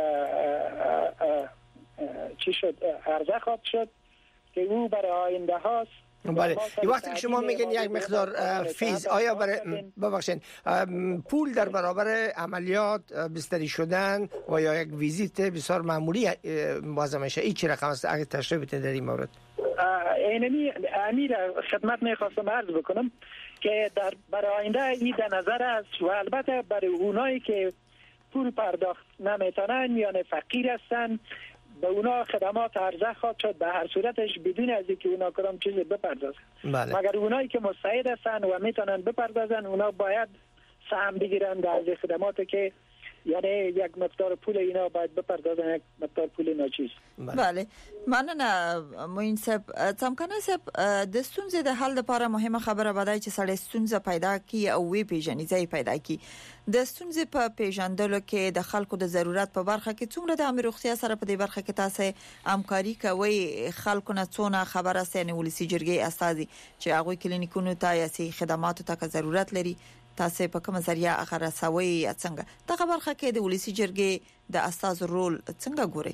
چی شد عرضه خواهد شد که او برای آینده هاست. بله، این وقتی که شما میگین یک مقدار فیز، آیا برای ببخشید پول در برابر عملیات بستری شدن و یا یک ویزیت بسیار معمولی بازم میشه، این چه رقم است؟ اگه تشریح بدین در این مورد. اینمی امیر خدمت میخواستم عرض بکنم که در برای آینده این در نظر است و البته برای اونایی که پول پرداخت نمیتونن یعنی فقیر هستن به اونا خدمات عرضه خواهد شد به هر صورتش بدون از اینکه اونا کدام چیزی بپردازن. بله. مگر اونایی که مستعد هستن و میتونن بپردازن اونا باید سهم بگیرن در از خدماتی که یعنی یک مقدار پول اینا باید بپردازن، یک مقدار پول ناچیز. بله مننه موین صاحب. څمکنه صاحب د ستونزې د حل لپاره مهمه خبره بدای چې سړی ستونزه پیدا کی او وی پیژنې ځای پیدا کی. د ستونزې په پیژندلو کې د خلکو د ضرورت په برخه کې څومره د امیر روغتیا سره په دې برخه کې تاسو همکاري کوي؟ خلکو نه څونه خبره سي ولسی جرګي استادي چې هغه کلینیکونو ته یا سي خدماتو ته ضرورت لري تاسو په کوم ذریعہ اخر رسوي یا څنګه دا خبره کې د ولسی جرګي د استاد رول څنګه ګوري؟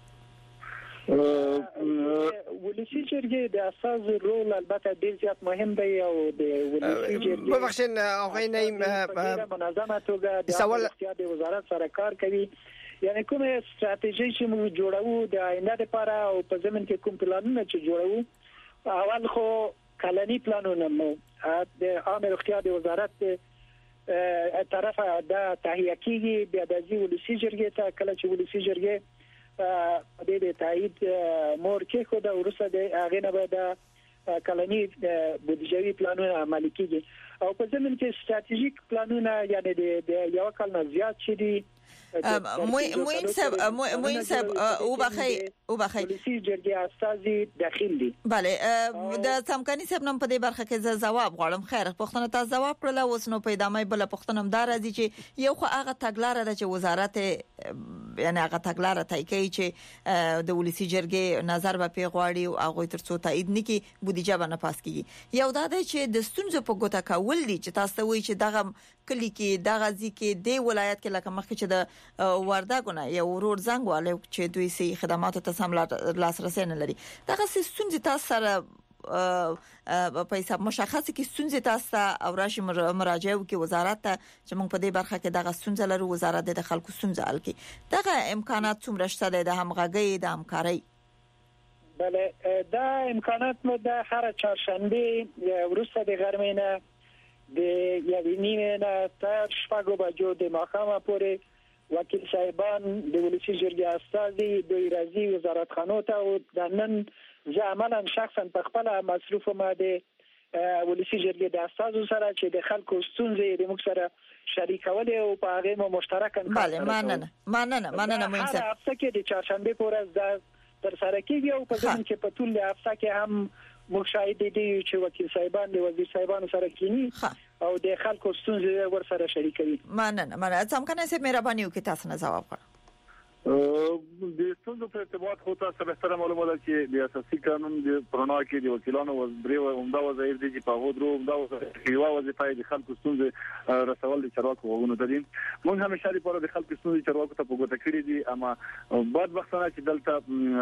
ولسی جرګي د اساس رول البته ډیر زیات مهم دی او د ولسی جرګي ببخشید آقای نعیم منظمه توګه د سوال د وزارت سره کار کوي، یعنی کوم استراتیژي چې موږ جوړو د آینده لپاره او په زمين کې کوم پلانونه چې جوړو. اول خو کلنی پلانونه مو د عامه روغتیا د وزارت طرفه د تهیه کیږي بیا د ولسی جرګي ته کله چې ولسی جرګي د دې تایید مور کې خو د ورسره د هغه نه به د کلنی بودجوي پلانونه عملي کیږي او په ضمن کې استراتیژیک پلانونه یعنی د یو کال نه زیات شدي موین سب موین سب او بخی او بخی پولیسي جرګې استازي داخل دي. بله د سمکانی صاحب نن په دې برخه کې ز جواب غواړم. خیر پښتنه تاسو جواب کړل اوس نو پیدامه بل پښتنم دار راځي چې یو خو هغه تګلار ده چې وزارت یعنی هغه تګلار ته کوي چې د ولسی جرګې نظر به پیغواړي او هغه ترڅو تایید نکي بودیجه باندې پاس کیږي. یو دا ده چې د ستونزو په ګوته کول دي چې تاسو وایي چې دغه کلی کې دغه ځکه د ولایت کې لکه مخکې چې د وردګونه یو ورور زنګ والے چې دوی سي خدماتو ته سم لاسرسي نه لري. دغه ستونزې تاسو سره په حساب مشخصه کې ستونزې تاسو او راشي مراجعه وکي وزارت ته چې موږ په دې برخه کې دغه ستونزې لرو. وزارت د خلکو ستونزې حل کوي. دغه امکانات څومره شته د همغږي د همکاري؟ بله دا امکانات مو د هر چهارشنبه ورسته د غرمینه د یوې نیمه نه تر شپږو بجو د ماښامه پورې وکیل صاحبان د ولسی جرګې استازي د راځي وزارت خانو ته او د نن زه عملاً شخصا په خپل مصروف ما د ولسی جرګې د استازو سره چې د خلکو ستونزې د موږ سره شریکول او په هغه مو مشترکاً بله مننه مننه مننه مو انسان هر هفته کې د چهارشنبه پورې د تر سره کېږي او په ځین کې په ټول هفته کې هم مشاهده دي چې وکیل صاحبان د وزیر صاحبانو سره کینی او د خلکو ستونزې ور سره شریکوي. مننه مننه څنګه سه مهرباني وکړئ تاسو نه جواب کړئ. د ستونزو په ارتباط خو تاسو به سره معلومه ده چې د اساسي قانون د پرنا کې د وکیلانو وزبري عمده وظایف دي چې په هغو درو عمده وظایف یو وظیفه د خلکو ستونزې رسول د چارواکو غوښتنه ده. موږ همیشه لپاره د خلکو ستونزې چارواکو ته په ګوته کړې دي اما بعد وختونه چې دلته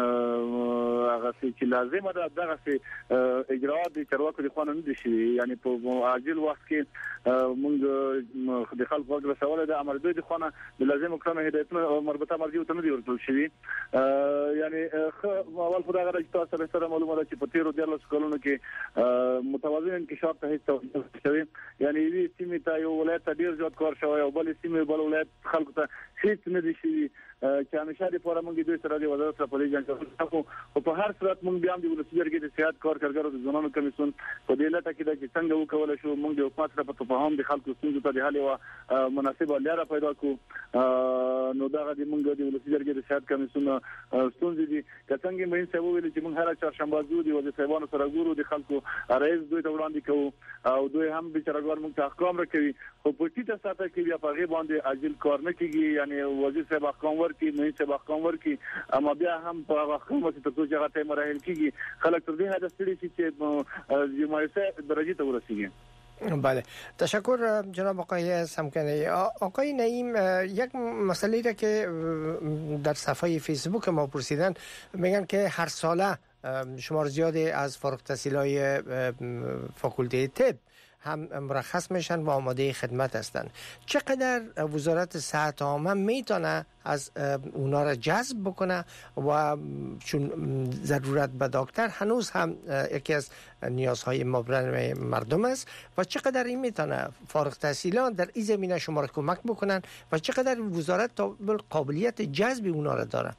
هغه چې لازمه ده دغه اجراءات د چارواکو د قانون دي شي یعنی په عاجل وخت کې موږ د خلکو غوښتنه رسول ده امر دوی د قانون د لازم کړنو هدایتونه مربوطه مرجع ته نه دی ورکول شوی. یعنی اول خدای غره چې تاسو سره معلومه ده چې په تیرو دیارلس کلونو کې متوازن انکشاف ته هیڅ شوی یعنی وی سیمه ته یو ولایت ډیر زیات کار شوی او بل سیمه بل ولایت خلکو ته هیڅ نه دي شوی چې همیشه د پوره مونږ دوی سره د وزارت سره په دې ځان کې په هر صورت مونږ بیا هم د ولسی جرګې د سیاست کارګرو د ځوانانو کمیسیون په دې لټه کې د څنګه وکول شو مونږ د حکومت سره په تفاهم د خلکو ستونزو ته د حل او مناسبه لاره پیدا کو. نو دا د مونږ د ولسی جرګې د سیاست کمیسیون ستونزې دي که څنګه مې څه ویل چې مونږ هر چهارشنبه زو د وزیر صاحبانو سره ګورو د خلکو رئیس دوی ته وړاندې کوو او دوی هم به چرګوار مونږ ته احکام راکوي خو په ټیټه ساته کې بیا په غي باندې عاجل کار نه کیږي یعنی وزیر صاحب احکام ورکړي مې صاحب احکام ورکړي اما بیا هم په احکام ته څه ځای ته مراحل کیږي خلک تر دې حد ستړي شي چې جمعیت درجه ته ورسیږي. بله تشکر جناب آقای سمکنی. آقای نعیم یک مسئله را که در صفحه فیسبوک ما پرسیدن میگن که هر ساله شمار زیادی از فارغ التحصیلای فاکولته طب هم مرخص میشن و آماده خدمت هستند. چقدر وزارت صحت عامه میتونه از اونا را جذب بکنه و چون ضرورت به دکتر هنوز هم یکی از نیازهای مبرم مردم است و چقدر این میتونه فارغ التحصیلان در این زمینه شما را کمک بکنن و چقدر وزارت قابلیت جذب اونا را داره؟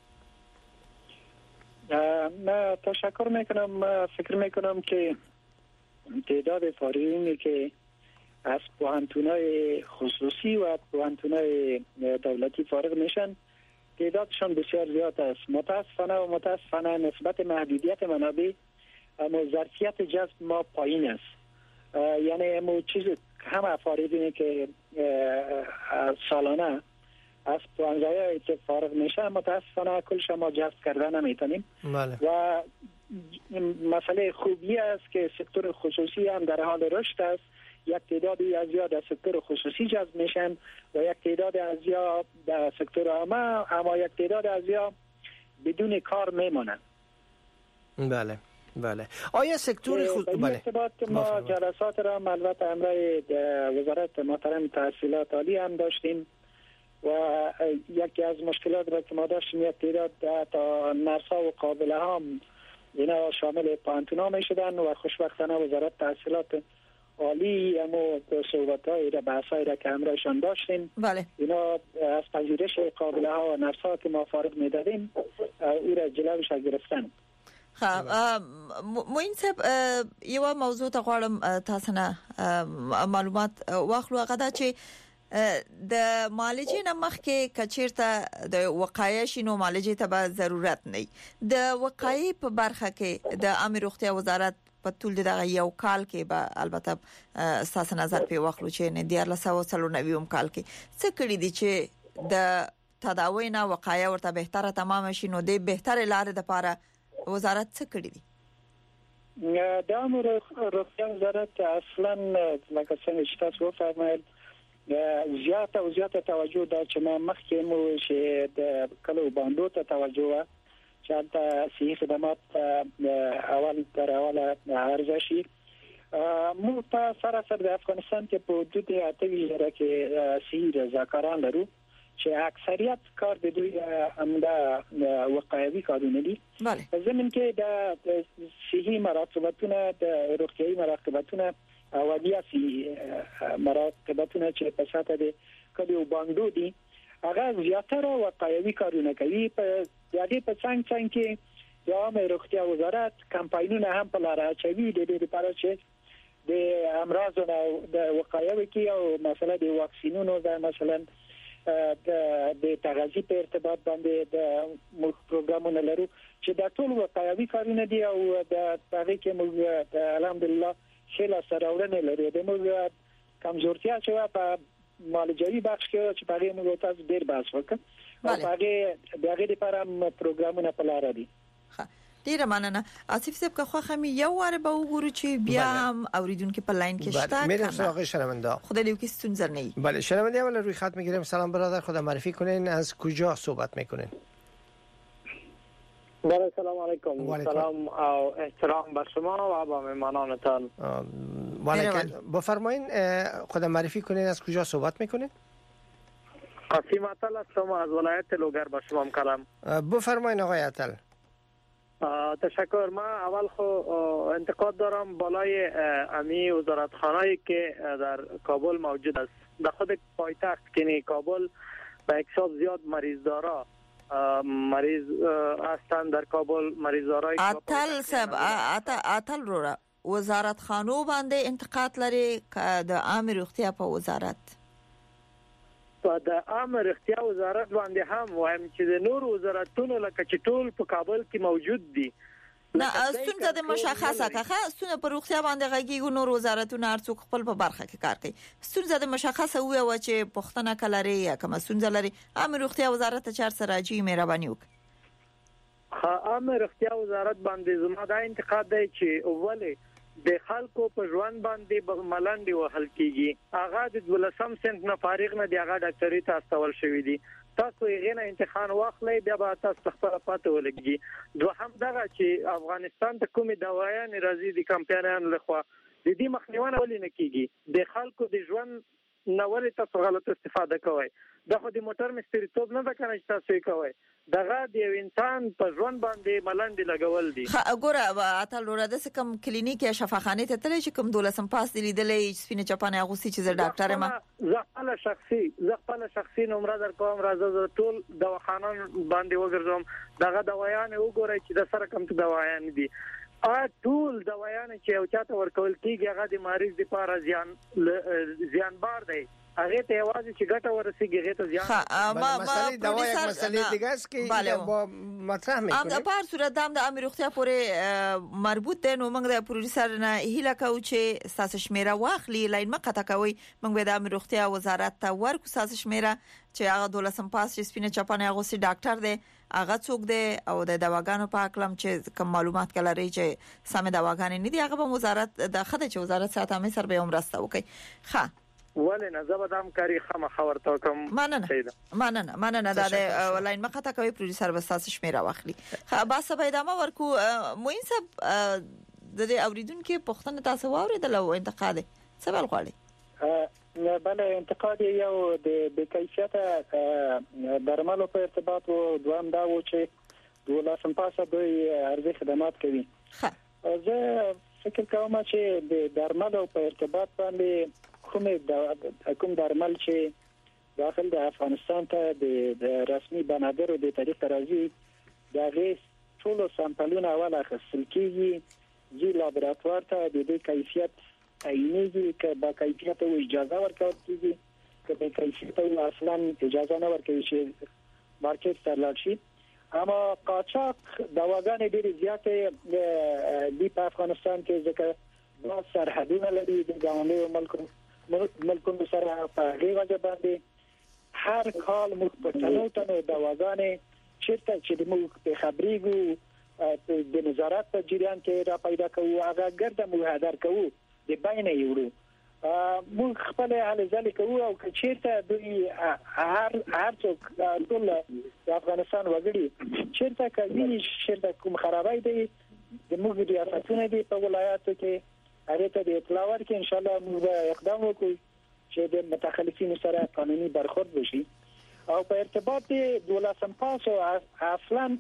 من تشکر میکنم. فکر میکنم که تعداد فارغینی که از پوهنتونای خصوصی و پوهنتونای دولتی فارغ میشن تعدادشان بسیار زیاد است. متاسفانه و متاسفانه نسبت محدودیت منابع اما ظرفیت جذب ما پایین است. یعنی امو چیز همه فارغینی که سالانه از پوهنجای که فارغ میشه متاسفانه کلش ما جذب کرده نمیتونیم. و مسئله خوبی است که سکتور خصوصی هم در حال رشد است. یک تعدادی از یا در سکتور خصوصی جذب میشن و یک تعداد از یا در سکتور عامه اما یک تعداد از یا بدون کار میمونن. بله بله. آیا سکتور خصوصی بله ما جلسات را البته امرای وزارت محترم تحصیلات عالی هم داشتیم و یکی از مشکلات را که ما داشتیم یک تعداد تا نرسا و قابله هم اینا شامل پانتونا می شدن و خوشبختانه وزارت تحصیلات عالی اما صحبت‌های را بحث‌های را که همراهشان داشتیم بله. اینا از پذیرش قابله ها و نرسا که ما فارغ می دادیم او را جلوش گرفتن. ها موین صاحب یو موضوع ته غواړم تاسو نه معلومات واخلو. هغه دا چې د معالجې نه مخکې کچیرته د وقایع شنو معالجې ته به ضرورت نه د وقایع په برخه کې د عامه روغتیا وزارت په ټول دغه یو کال کې به البته اساس نظر په واخلو چې نه د لس او څلورنوي کال کې څه کړی دي چې د تداوی نه وقایع ورته بهتره تمام شي نو د بهتره لارې د لپاره وزارت څه کړی دي؟ د عامه روغتیا وزارت اصلا لکه څنګه چې تاسو وفرمایل زیاته او زیاته توجه دا چې ما مخکې مو چې د کلو باندې ته توجه چې د صحي خدمات اول تر اوله ارزښت شي. مو په سراسر د افغانستان کې په حدود اته زره کې صحي رضاکاران لرو چې اکثریت کار د دوی همدا وقایوي کارونه دي. زمين کې د صحي مراقبتونه د روغتيایي مراقبتونه او بیا صحي مراقبتونه چې په ساته دي کله باندې دي هغه زیاتره وقایوي کارونه کوي. په یادې په څنګه څنګه کې د عامه روغتیا وزارت کمپاینونه هم په لار اچوي د دې لپاره چې د امراضونو د وقایوي کې او مثلا د واکسینونو د مثلا د تغذیه په ارتباط باندې د پروګرامونه لرو چې دا ټول وقایوي کارونه دي او د هغه کې موږ الحمدلله شیلا سره ورنه لرو. د موږ کمزورتیا چې په معالجوي بخش کې چې په هغه موږ تاسو ډیر بحث وکړ او په هغه د هغه لپاره پروګرامونه په لار دي. ډیره مننه. آصف صاحب که خو خمي یو واره به وګورو چې بیا هم اوریدونکو په لاین کې شته. میرم سراغ شنونده. خدا لیو که ستونزه نه. بله شنونده اول روی خط میگیریم. سلام برادر، خدا معرفی کنین از کجا صحبت میکنین؟ بله سلام علیکم. سلام او احترام بر شما و با مهمانانتان. وعلیکم. بفرمایین خدا معرفی کنین از کجا صحبت میکنین؟ قاسم عطل هستم از ولایت لوگر با شما کلام. بفرمایین آقای عطل. تشکر. ما اول خو انتقاد دارم بالای امی وزارتخانه‌ای که در کابل موجود است. در خود پایتخت که کابل به حساب زیاد مریض دارا مریض هستند در کابل مریض دارای عطل صاحب عطل رو وزارتخانه باندې انتقاد لري د عامه روغتیا په وزارت په د عامه روغتیا وزارت باندې هم وایم چې د نور وزارتونو لکه چې ټول په کابل کې موجود دي. نه ستونزه د مشخصه کخه ستونه په روغتیا باندې غږیږي نور وزارتونه هر څوک خپل په برخه کې کار کوي. ستونزه د مشخصه وي او چې پښتنه کلري یا کوم ستونزه لري عامه روغتیا وزارت چار سره راځي مهرباني وکړه. عامه روغتیا وزارت باندې زما دا انتقاد دی چې اوله د خلکو په ژوند باندې ملنډي وهل کیږي. هغه د دولسم سنت نه فارغ نه دی، هغه ډاکټري ته استول شوی دی. تاسو یې غنه امتحان واخلئ بیا به تاسو خپل پاتې ولګي. دوهم دغه چې افغانستان ته کومې دوايان راځي د کمپنیانو لخوا د دې مخنیوي ولې نه کیږي. د خلکو د ژوند نوول تاسو غلط استفاده کوئ. دا خو د موټر مستریتوب نه ده کنه چې تاسو یې کوئ. دغه د یو انسان په ژوند باندې ملنډي لګول دي. ګوره اتل ورته د کوم کلینیک یا شفاخانه ته تللی چې کوم دولسم پاس دی لیدلې سپینه چپانه غوسی چې زه ډاکټر ما زه خپل شخصي زه خپل شخصي نمبر در کوم راځه ټول دواخانه باندې وګرځم دغه دوايان وګورئ چې د سره کوم دوايان دي. ا ټول دوايان چې او چاته ورکول کیږي هغه د مریض لپاره زیان زیان بار دی. هغه ته आवाज چې ګټه ورسیږي هغه ته زیان ما مسلې دوا یک مسلې دیگه است که با مطرح میکنه. ام د پار صورت دام د امیر روغتیا پورې مربوط دی نو موږ د پروډوسر نه هیله کوو چې تاسو شمیره واخلي لاین مقطع کوي. موږ به د امیر روغتیا وزارت ته ورکو تاسو شمیره چې هغه دولسم پاس چې سپینه چپانه غوسی ډاکټر دی هغه څوک دی او د دواګانو په اکلم چې کوم معلومات کلري چې سم دواګانې نه دی هغه په وزارت د خدای چې وزارت ساته مې سر به عمرسته وکي. ښه ولې نه زبدام کاری خمه خبرته کوم. مننه مننه مننه دا د لاین مخه کوي پروډوسر به تاسو شمیره واخلي. خا با سبا ادامه ورکو. موین صاحب د دې اوریدونکو پښتنه تاسو واوریدل او انتقاد څه بل غواړي؟ بله انتقاد یو د بکیفیت درملو په ارتباط او دوام دا و چې دولسم پاسه دوی ارزي خدمات کوي. زه فکر کوم چې د درملو په ارتباط باندې کومه کوم درمل چې داخل د افغانستان ته د رسمي بنادر او د تاریخ راځي دا غي ټول سامپلونه اول اخیستل کیږي ځي لابراتوار ته د دې کیفیت عینیږي که با کیفیت او اجازه ورکول کیږي که به کیفیت او اصلا اجازه نه ورکوي چې مارکیټ ته لاړ شي. اما قاچاق دواګانې ډېرې زیاتې دي په افغانستان کې ځکه دا سرحدونه لري د ګاونډیو ملکونو ملکونو سره په هغې وجه باندې هر کال موږ په تنو تنو دواګانې چېرته چې موږ په خبرېږو د نظارت په جریان کې را پیدا کوو هغه ګرده موږ هدر کوو د بینه یې وړو موږ خپل هلې ځلې کوو او که چېرته دوی هر هر څوک ټول د افغانستان وګړي چېرته که ویني چېرته کوم خرابی دی د موږ ریاستونه دي په ولایاتو کې هغې ته د اطلاع ورکړي انشاءالله موږ به اقدام وکړو چې د متخلفینو سره قانوني برخورد وشي. او په ارتباط د دولسم پاس او اصلا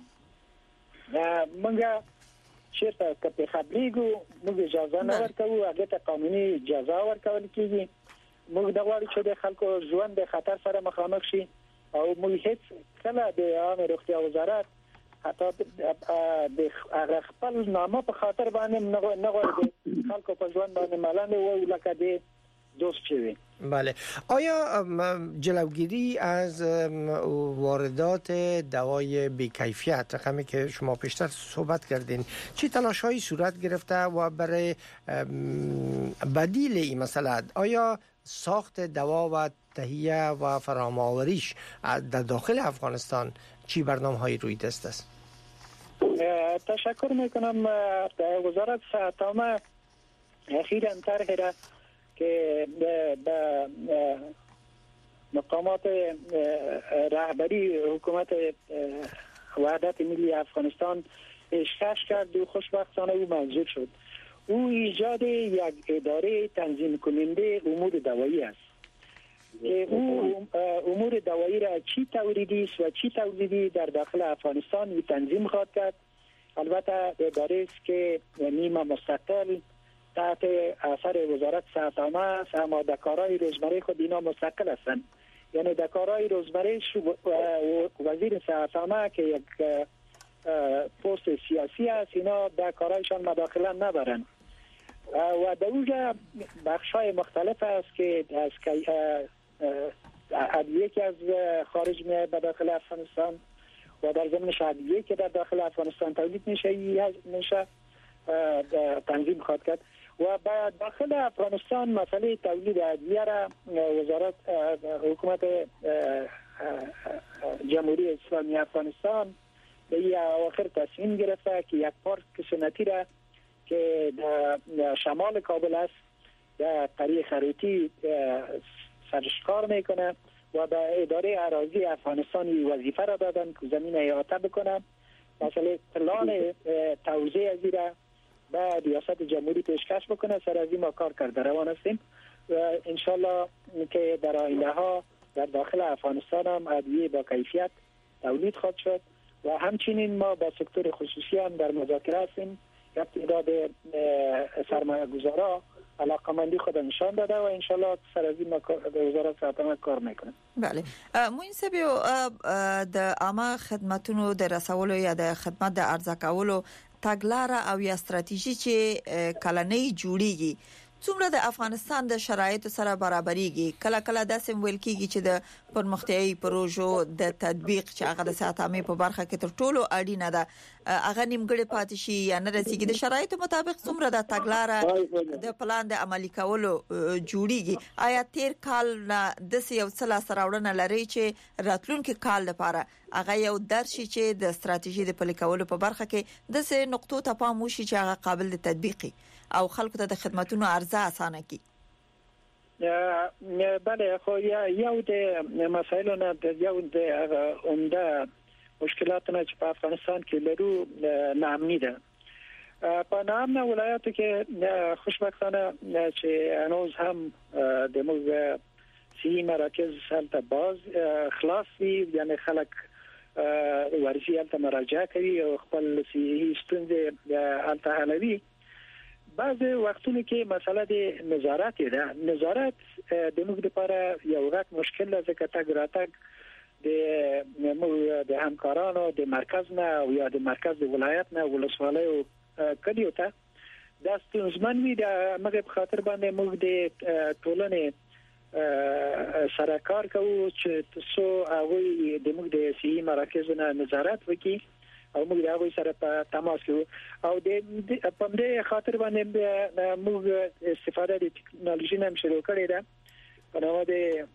موږ چېرته که په خبرېږو موږ اجازه نه ورکوو هغې ته قانوني اجازه ورکول کېږي. موږ د غواړو چې د خلکو ژوند د خطر سره مخامخ شي او موږ هیڅ کله د عامه روغتیا وزارت حتی د هغه خپل نامه په خاطر باندې نه غواړي خلکو په ژوند باندې ملنډې ووایو لکه د دوست شوی. بله. آیا جلوگیری از واردات دوای بی‌کیفیت رقمی که شما پیشتر صحبت کردین چه تلاش‌هایی صورت گرفته و برای بدیل این مسئله آیا ساخت دوا و تهیه و فرام‌آوریش در داخل افغانستان چی برنامه‌هایی روی دست است؟ تشکر میکنم. وزارت صحت عامه اخیراً طرحی را که به مقامات رهبری حکومت وحدت ملی افغانستان پیشکش کرد و خوشبختانه او منظور شد. او ایجاد یک اداره تنظیم کننده امور دوایی است. او امور دوایی را چی تولیدی است و چی تولیدی در داخل افغانستان او تنظیم خواهد کرد. البته اداره است که نیمه مستقل تحت اثر وزارت صحت عامه است اما در کارهای روزمره خود اینا مستقل هستند. یعنی در کارهای روزمره وزیر صحت عامه که یک پست سیاسی است اینا در کارهایشان مداخله ندارند و در اونجا بخش‌های مختلف است که از ادویه که از خارج میاد به داخل افغانستان و در ضمنش ادویه که در داخل افغانستان تولید میشه میشه تنظیم خواهد کرد و با داخل افغانستان مسئله تولید ادویه را وزارت حکومت جمهوری اسلامی افغانستان به این اواخر تصمیم گرفته که یک پارک سنتی را که در شمال کابل است در قریه خروتی سرش کار میکنه و به اداره اراضی افغانستانی وظیفه را دادن که زمین احاطه بکنه. مسئله پلان توزیع از را به ریاست جمهوری پیشکش بکنه. سر از این ما کار کرده روان هستیم و انشالله که در آینده ها در داخل افغانستان هم ادویه با کیفیت تولید خواهد شد و همچنین ما با سکتور خصوصی هم در مذاکره هستیم. یک تعداد سرمایه گذارا علاقمندی خود نشان داده و انشالله سر از این ما وزارت صحت عامه کار میکنه. بله. موین سبیو د عامه خدماتونو د رسولو یا د خدمت د عرضه کولو تګلاره او یا ستراتیژي چې کلنۍ جوړیږي څومره د افغانستان د شرایطو سره برابرېږي؟ کله کله داسې ویل کېږي چې د پرمختیایي پروژو د تطبیق چې هغه د صحت عامه په برخه کې تر ټولو اړینه ده هغه نیمګړې پاتې شي یا نه رسیږي. د شرایطو مطابق څومره د تګلاره د پلان د عملي کولو جوړیږي؟ آیا تیر کال نه د یو څه لاسته راوړنه لري چې راتلونکي کال لپاره هغه یو درشي چې د ستراتیژي د پلي کولو په برخه کې د څه نقطو ته پام وشي چې هغه قابل د تطبیقي او خلکو ته د خدماتونو عرضه اسانه کی؟ بله خو یو د مسایلو نه د یو د عمده مشکلاتونه چې په افغانستان کې لرو ناامني ده. په ناامنه ولایاتو کې خوشبختانه چې هنوز هم د موږ صحي مراکز هلته باز خلاص دي، یعنی خلک ورزي هلته مراجعه کوي او خپل صحي ستونزې هلته حلوي. بعض وختونو کې مسله د نظارت ده. نظارت د موږ لپاره یو غټ مشکل ده ځکه تګ راتګ د د همکارانو د مرکز نه او یا د مرکز د ولایت نه ولسوالۍ او کلیو ته د ستونزمن وي د موږ په خاطر باندې موږ د ټولنې سره کار کوو چې تاسو هغه د موږ د سیمې مراکزونو نظارت وکړي او موږ د هغه سره په تماس کې او د په دې خاطر باندې موږ استفاده د ټکنالوژي نه شروع کړې ده په نوو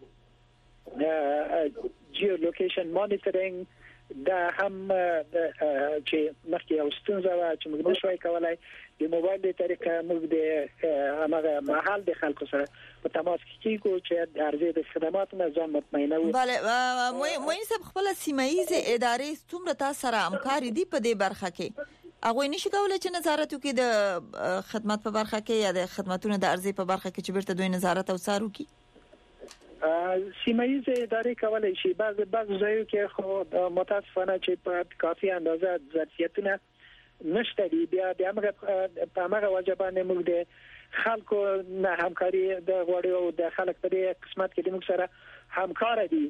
د جیو لوکیشن مانیټرینګ دا هم چې مخکې او ستونزه وا چې موږ نشوي کولای د موبایل د طریقه موږ د هغه محل د خلکو سره په تماس کې کیږو چې د ارزې د خدماتو نه ځان مطمئنه وي. بله موږ سب خپل سیمایي ادارې څومره تاسو سره همکاري دي په دې برخه کې هغه نشي کولای چې نظارت وکړي د خدمات په برخه کې یا د خدماتونو د ارزې په برخه کې چې بیرته دوی نظارت او څار وکړي؟ سیمایي ادارې کولای شي بعض بعض ځایو کې خو متاسفانه چې په کافي اندازه ظرفیتونه نشته دي بیا د امر په امر واجبانه موږ د خلکو نه همکاري د غوړیو او د خلک په دې قسمت کې د موږ سره همکار دي.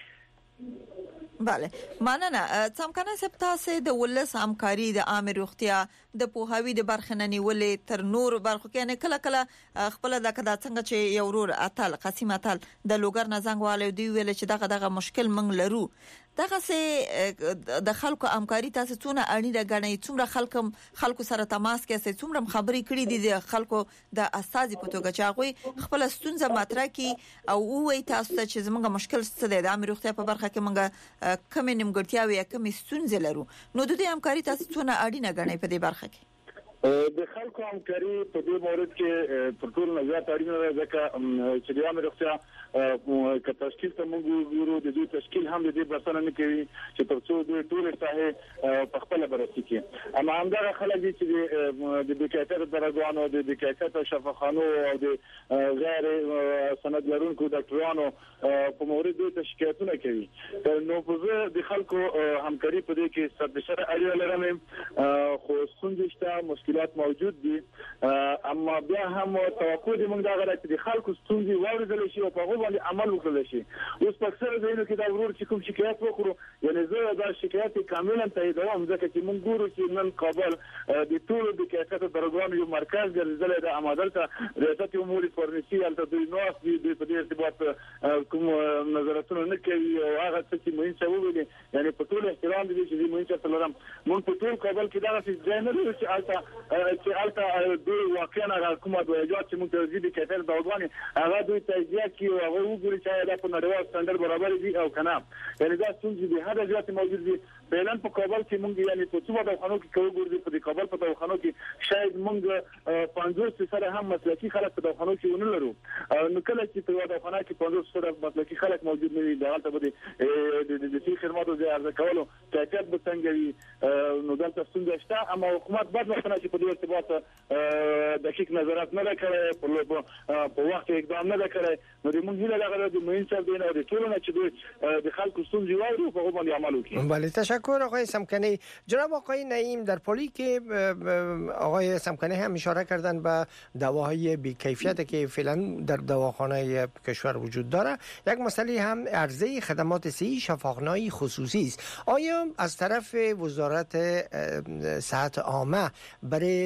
بله مننه. څمکنه سپ تاسو د ولس همکاري د عام روغتیا د پوهاوی د برخنه نیولې تر نور برخو کې نه کله کله خپل د کدا څنګه چې یو ورور اتل قسم اتل د لوګر نزنګ والو دی ویل چې دغه دغه مشکل منګ لرو دغه سه د خلکو همکاري تاسو څونه اړینه غنئ څومره خلک خلکو سره تماس کې څومره خبرې کړې دي د خلکو د استازي په توګه چې هغه خپل ستونزه مطرح کړي او وایي تاسو ته چې زموږ مشکل څه دی د امر روغتیا په برخه کې موږ کوم نیمګړتیاوي یا کوم ستونزې لرو نو د دې همکاري تاسو څونه اړینه غنئ په دې برخه کې؟ د خلکو همکاري په دې مورد کې پر ټول نظر اړینه ده ځکه چې د امر روغتیا که تشکیل ته موږ ګورو د دې تشکیل هم د دې بسنه نه کوي چې تر څو د ټول ساحه په خپل بررسي کې اما همدغه خلک چې د بکیفیت درجوانو د بکیفیت شفاخانو او د غیر سند لرونکو ډاکټرانو په مورد د شکایتونه کوي نو په د خلکو همکاري په دې کې ستاسو سره اړیکه لرم خو څنګه شته مشکلات موجود دي اما بیا هم توقع دي موږ دا غواړو چې د خلکو ستونزې واورېدل شي او په باندې عمل وکړل شي. اوس په څیر ځینو کې دا ورور چې کوم شکایت وکړو یعنی زه دا شکایت کاملا تاییدوم ځکه چې موږ ګورو چې نن کابل د ټول د کیفیت درجوانو یو مرکز ګرځیدل د عمادل ته ریاست امور فارمیسي البته د نوښت د په دې ارتباط کوم نظارتونه نه کوي او هغه څه مهم څه ویلي یعنی په ټول احترام دي چې مهم څه لرم موږ په ټول کابل کې دا څه ځای نه لري چې البته چې البته دوی واقعا کومه د ایجاد چې موږ د دې کیفیت درجوانو هغه دوی تجزیه کوي هغه وګوري چې دا په نړیوال سټانډرډ برابر دي او کنه یعنی دا څنګه دي هغه ځات موجود دي فعلا په کابل کې موږ یعنی په څو دغه کې کوو ګوري په کابل په دغه کې شاید موږ پنځوس سره هم مسلکي خلک په دغه کې ونه لرو نو کله چې په دغه کې پنځوس سره مسلکي خلک موجود نه دي دغه به د د سي خدماتو د ارزه کولو کیفیت به څنګه وي نو دلته څنګه شته اما حکومت بعد مثلا چې په دې ارتباط دقیق نظارت نه کوي په وخت اقدام نه کوي نو د موږ هیله لرو د مهم څه دی نو د ټولو نه چې د خلکو ستونزې واورو په هغه باندې عمل وکړي. بله تشکر آقای سمکنی. جناب آقای نعیم در پلی که آقای سمکنی هم اشاره کردن به دواهای بی‌کیفیت که فعلا در دواخانه کشور وجود داره یک مسئله هم عرضه خدمات صحی شفاخانه‌ای خصوصی است. آیا از طرف وزارت صحت عامه برای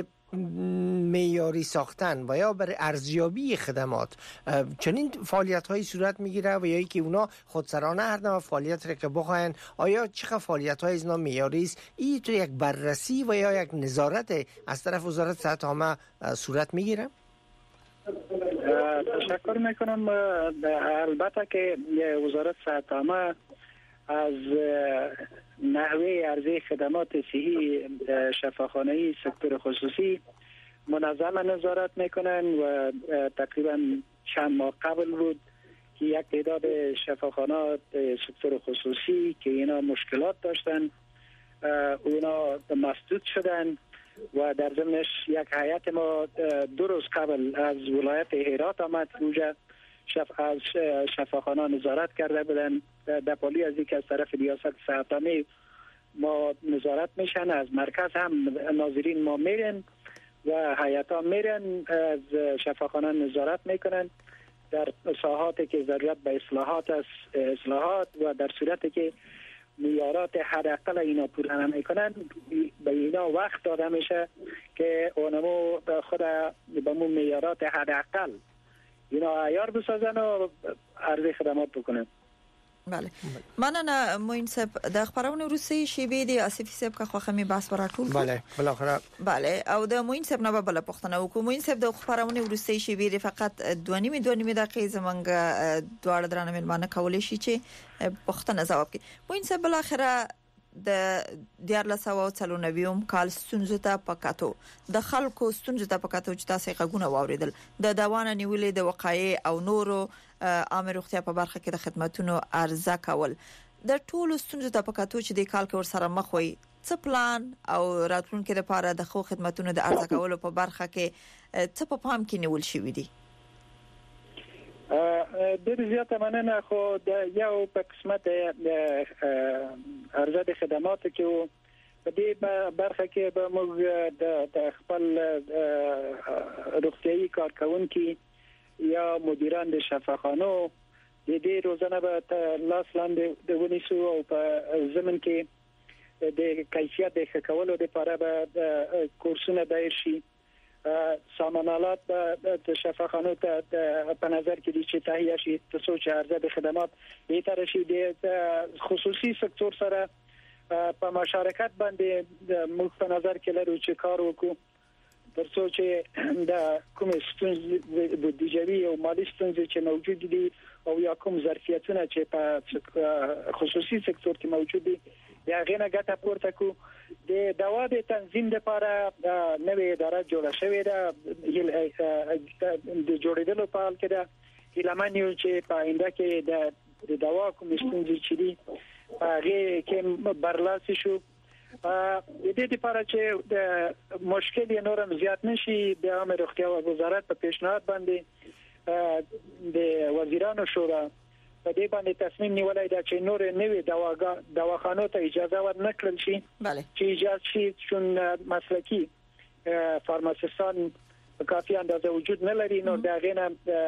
معیاری ساختن و یا برای ارزیابی خدمات چنین فعالیت هایی صورت میگیره و یا که اونا خودسرانه هر نوع فعالیت را که بخواین آیا چه فعالیت های از اینا معیاری است این تو یک بررسی و یا یک نظارت از طرف وزارت صحت عامه صورت میگیره؟ تشکر میکنم. البته که وزارت صحت عامه از نحوه عرضه خدمات صحی شفاخانه‌ای سکتور خصوصی منظم نظارت میکنن و تقریبا چند ماه قبل بود که یک تعداد شفاخانات سکتور خصوصی که اینا مشکلات داشتن اونا مسدود شدن و در ضمنش یک هیئت ما دو روز قبل از ولایت هرات آمد اونجا شف از شفاخانه نظارت کرده بودن در پالی از یک از طرف ریاست صحت عامه ما نظارت میشن از مرکز هم ناظرین ما میرن و هیئت ها میرن از شفاخانه نظارت میکنن در ساحاتی که ضرورت به اصلاحات است اصلاحات و در صورتی که معیارات حداقل اینا پورا نمیکنن به اینا وقت داده میشه که اونمو به خود به مو معیارات حداقل اینا عیار بسازن و عرضه خدمات بکنن. بله مننه موین صاحب د خبرونه روسي شیبې د اسفي صاحب کا خوخه می بحث ورا ټول بله بالاخره بله او د موین صاحب نه بل پښتنه وکړو موین صاحب د خبرونه روسي شیبې فقط دوه نیمه دوه نیمه دقیقې زمنګ دواړه درنه ملمانه کولې شي چې پښتنه جواب کوي. موین صاحب بالاخره د دیارلس او څلونویم کال ستونزو ته پکاتو د خلکو ستونزو ته پکاتو چې تاسو غوونه واوریدل د دوانه نیولې د وقایع او نورو عامه روغتیا په برخه کې د خدماتونو عرضه کول د ټولو ستونزو ته پکاتو چې د کال کې ور سره مخ وي څه پلان او راتلونکي لپاره د خو خدماتونو د عرضه کولو په برخه کې څه په پام کې نیول شوې دي؟ ډېر زیاته مننه خو د یو په قسمت عرضه د خدماتو کې په دې برخه کې به موږ د خپل روغتيایي کارکونکو یا مدیران د شفاخانو د دې روزانه به لاس لاندې د ونیسو او په زمن کې د کیفیت د ښه کولو لپاره به کورسونه دایر شي. سامانالات د شفاخانو ته په نظر کې دي چې تهیه شي ترڅو چې عرضه د خدمات بهتر شي. د خصوصي سکتور سره په مشارکت باندې موږ په نظر کې لرو چې کار وکړو ترڅو چې د کوم ستونزې بودیجوي او مالي ستونزې چې موجود دي او یا کوم ظرفیتونه چې په خصوصي سکتور کې موجود دي یا غینه ګټه پورته کو. د دوا د تنظیم لپاره نوې اداره جوړه شوې ده د جوړېدلو په حال کې ده. هیلمنیو چې په آینده کې د دوا کوم ستونزې چې دي هغه کې برلاسي شو. د دې لپاره چې د مشکل یې نورم زیات نشي د عامه روغتیا وزارت په پیشنهاد باندې د وزیرانو شورا په دې باندې تصمیم نیولای دی چې نور نوې دواګه دواخانو ته اجازه ورنکړل شي چې اجازه شي چون مسلکی فارماسیستان کافي اندازه وجود نه لري نو دا غینه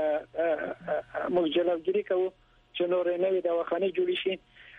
مجلوګری کوي چې نور نوې دواخانه جوړ شي.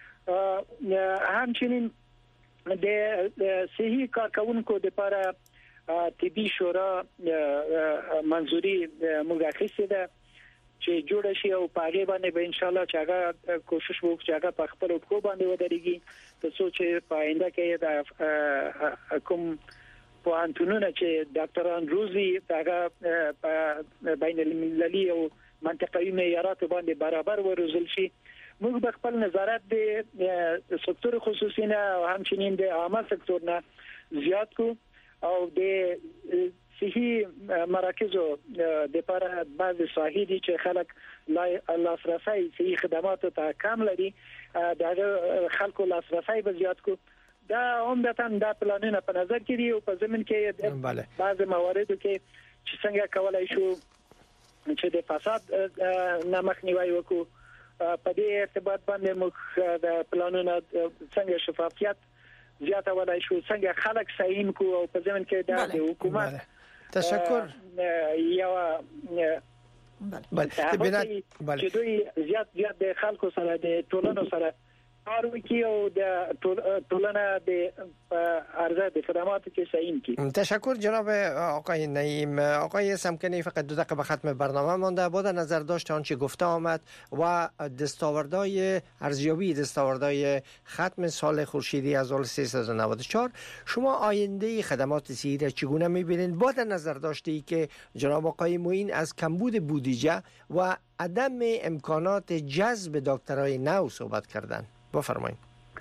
همچنین د صحي کارکونکو لپاره طبي شورا منځوري موږ اخیسته ده چې جوړ شي او په هغه باندې به ان شاء الله چې هغه کوشش وکړي چې هغه په خپل خپل باندې ودرېږي ترڅو چې په آینده کې د کوم په انټونونه چې ډاکټران روزي هغه په بین المللي او منطقوي معیارات باندې برابر وروزل شي. موږ د خپل نظارت د سکتور خصوصي نه او همچنین د عامه سکتور نه زیات کو او د صحي مراکزو د لپاره بعض صحي دي چې خلک لاسرسي صحي خدماتو ته کم لري د خلکو لاسرسي به زیات کو. دا عمدتاً د پلانونو په نظر کې دي او په زمين کې بعض مواردو کې چې څنګه کولای شو چې د فساد نه مخنیوي وکړو. په دې ارتباط باندې موږ د پلانونو څنګه شفافیت زیاتولای شو څنګه خلک ساين کو او په زمين کې د حکومت تشکر یو بله چې دوی زیات زیات د خلکو سره د ټولنو سره کار وکړي او د ټولنه د عرضه د خدماتو کې ساين کی. تشکر جناب آقای نعیم. آقای سمکنی فقط دو دقیقه به ختم برنامه مانده. با در نظر داشت آنچه گفته آمد و دستاوردهای ارزیابی دستاوردهای ختم سال خورشیدی از سال سیصد و نود و چهار شما آینده خدمات صحی را چگونه می‌بینید با در نظر داشتی که جناب آقای معین از کمبود بودجه و عدم امکانات جذب دکترای نو صحبت کردند؟ بفرمایید.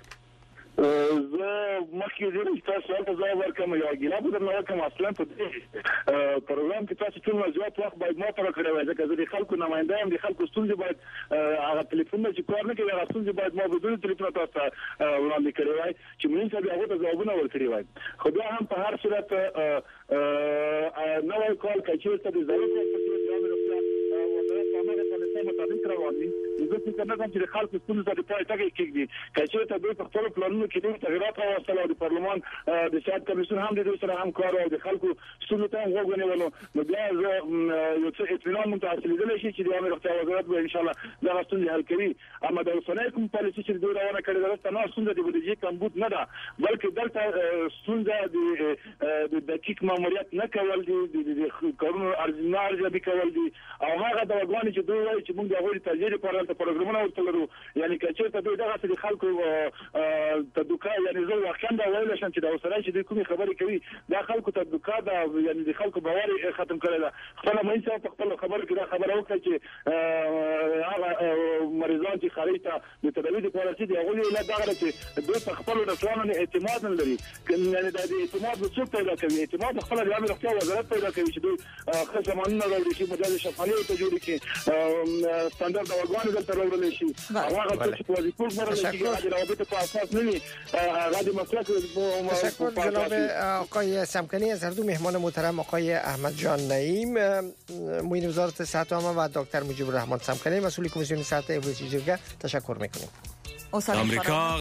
زه مخکې زه تاسو ته ځای ورکوم یا ګیلا به نه کوم اصلا په پروګرام کې تاسو ټول موضوعات وخت باید ما پر کړی وای ځکه د خلکو نماینده یم د خلکو ستونزې باید هغه ټلیفون چې کار نه کوي هغه ستونزې باید ما بدون ټلیفون تاسو وړاندې کړی وای چې مونږ ته هغه ته ځوابونه ورکړي وای. خو بیا هم په هر صورت نوې کال کې چې څه د ضرورت په څیر د امر په وزارت باندې په مطابق روان دي زه فکر نه کوم چې د خلکو ستونزو ته د پای ټکی کېږي چې ته دوی په خپل پلانونو کې د تغیرات راوستل او د پارلمان د سیاست کمیسیون هم د دوی سره همکار او د خلکو ستونزو ته وګورنه نو بیا یو څه اطمینان مونږ ته حاصلېدل شي چې د عامه روغتیا وزارت به ان شاء الله دا ستونزې حل کوي اما د اوسنۍ کوم پالیسي چې دوی روانه کړې ده دا نه ستونزه د بودیجې کمبود نه ده بلکې دلته ستونزه د دقیق ماموریت نه کول دي د کارونو ارزونه ارزیابي کول دي او هغه د وګړو چې دوی وایي چې موږ د هغوی تجربه لپاره د پروګرامونو ورتلرو یعنی چې ته دوی دغه څه خلکو ته دوکا یعنی زه واقعا دا ویل شم چې دا اوسره چې دوی کومې خبرې کوي دا خلکو ته دوکا دا یعنی د خلکو باور ختم کړی دا خپل مې څه په خپل خبرو کې دا خبره وکړه چې هغه مریضان چې خارج ته د تداوی لپاره چې دی هغه له دغه چې دوی په خپل رسوانو اعتماد نه لري یعنی دا د اعتماد څه پیدا کوي اعتماد خپل د عامه روغتیا وزارت پیدا کوي چې دوی خدماتونه لري چې مدار شفافیت ته جوړ کړي ستاندرد وګړو دلته راوړل شي هغه چې په وظیفه باندې د روابط په اساس نه وي هغه د مسلک تشکر جناب آقای سمکنی از هر دو مهمان محترم آقای احمد جان نعیم معین وزارت صحت عامه و دکتر مجیب الرحمن سمکنی مسئول کمیسیون صحت ابریشی جرگه تشکر میکنیم. آمریکا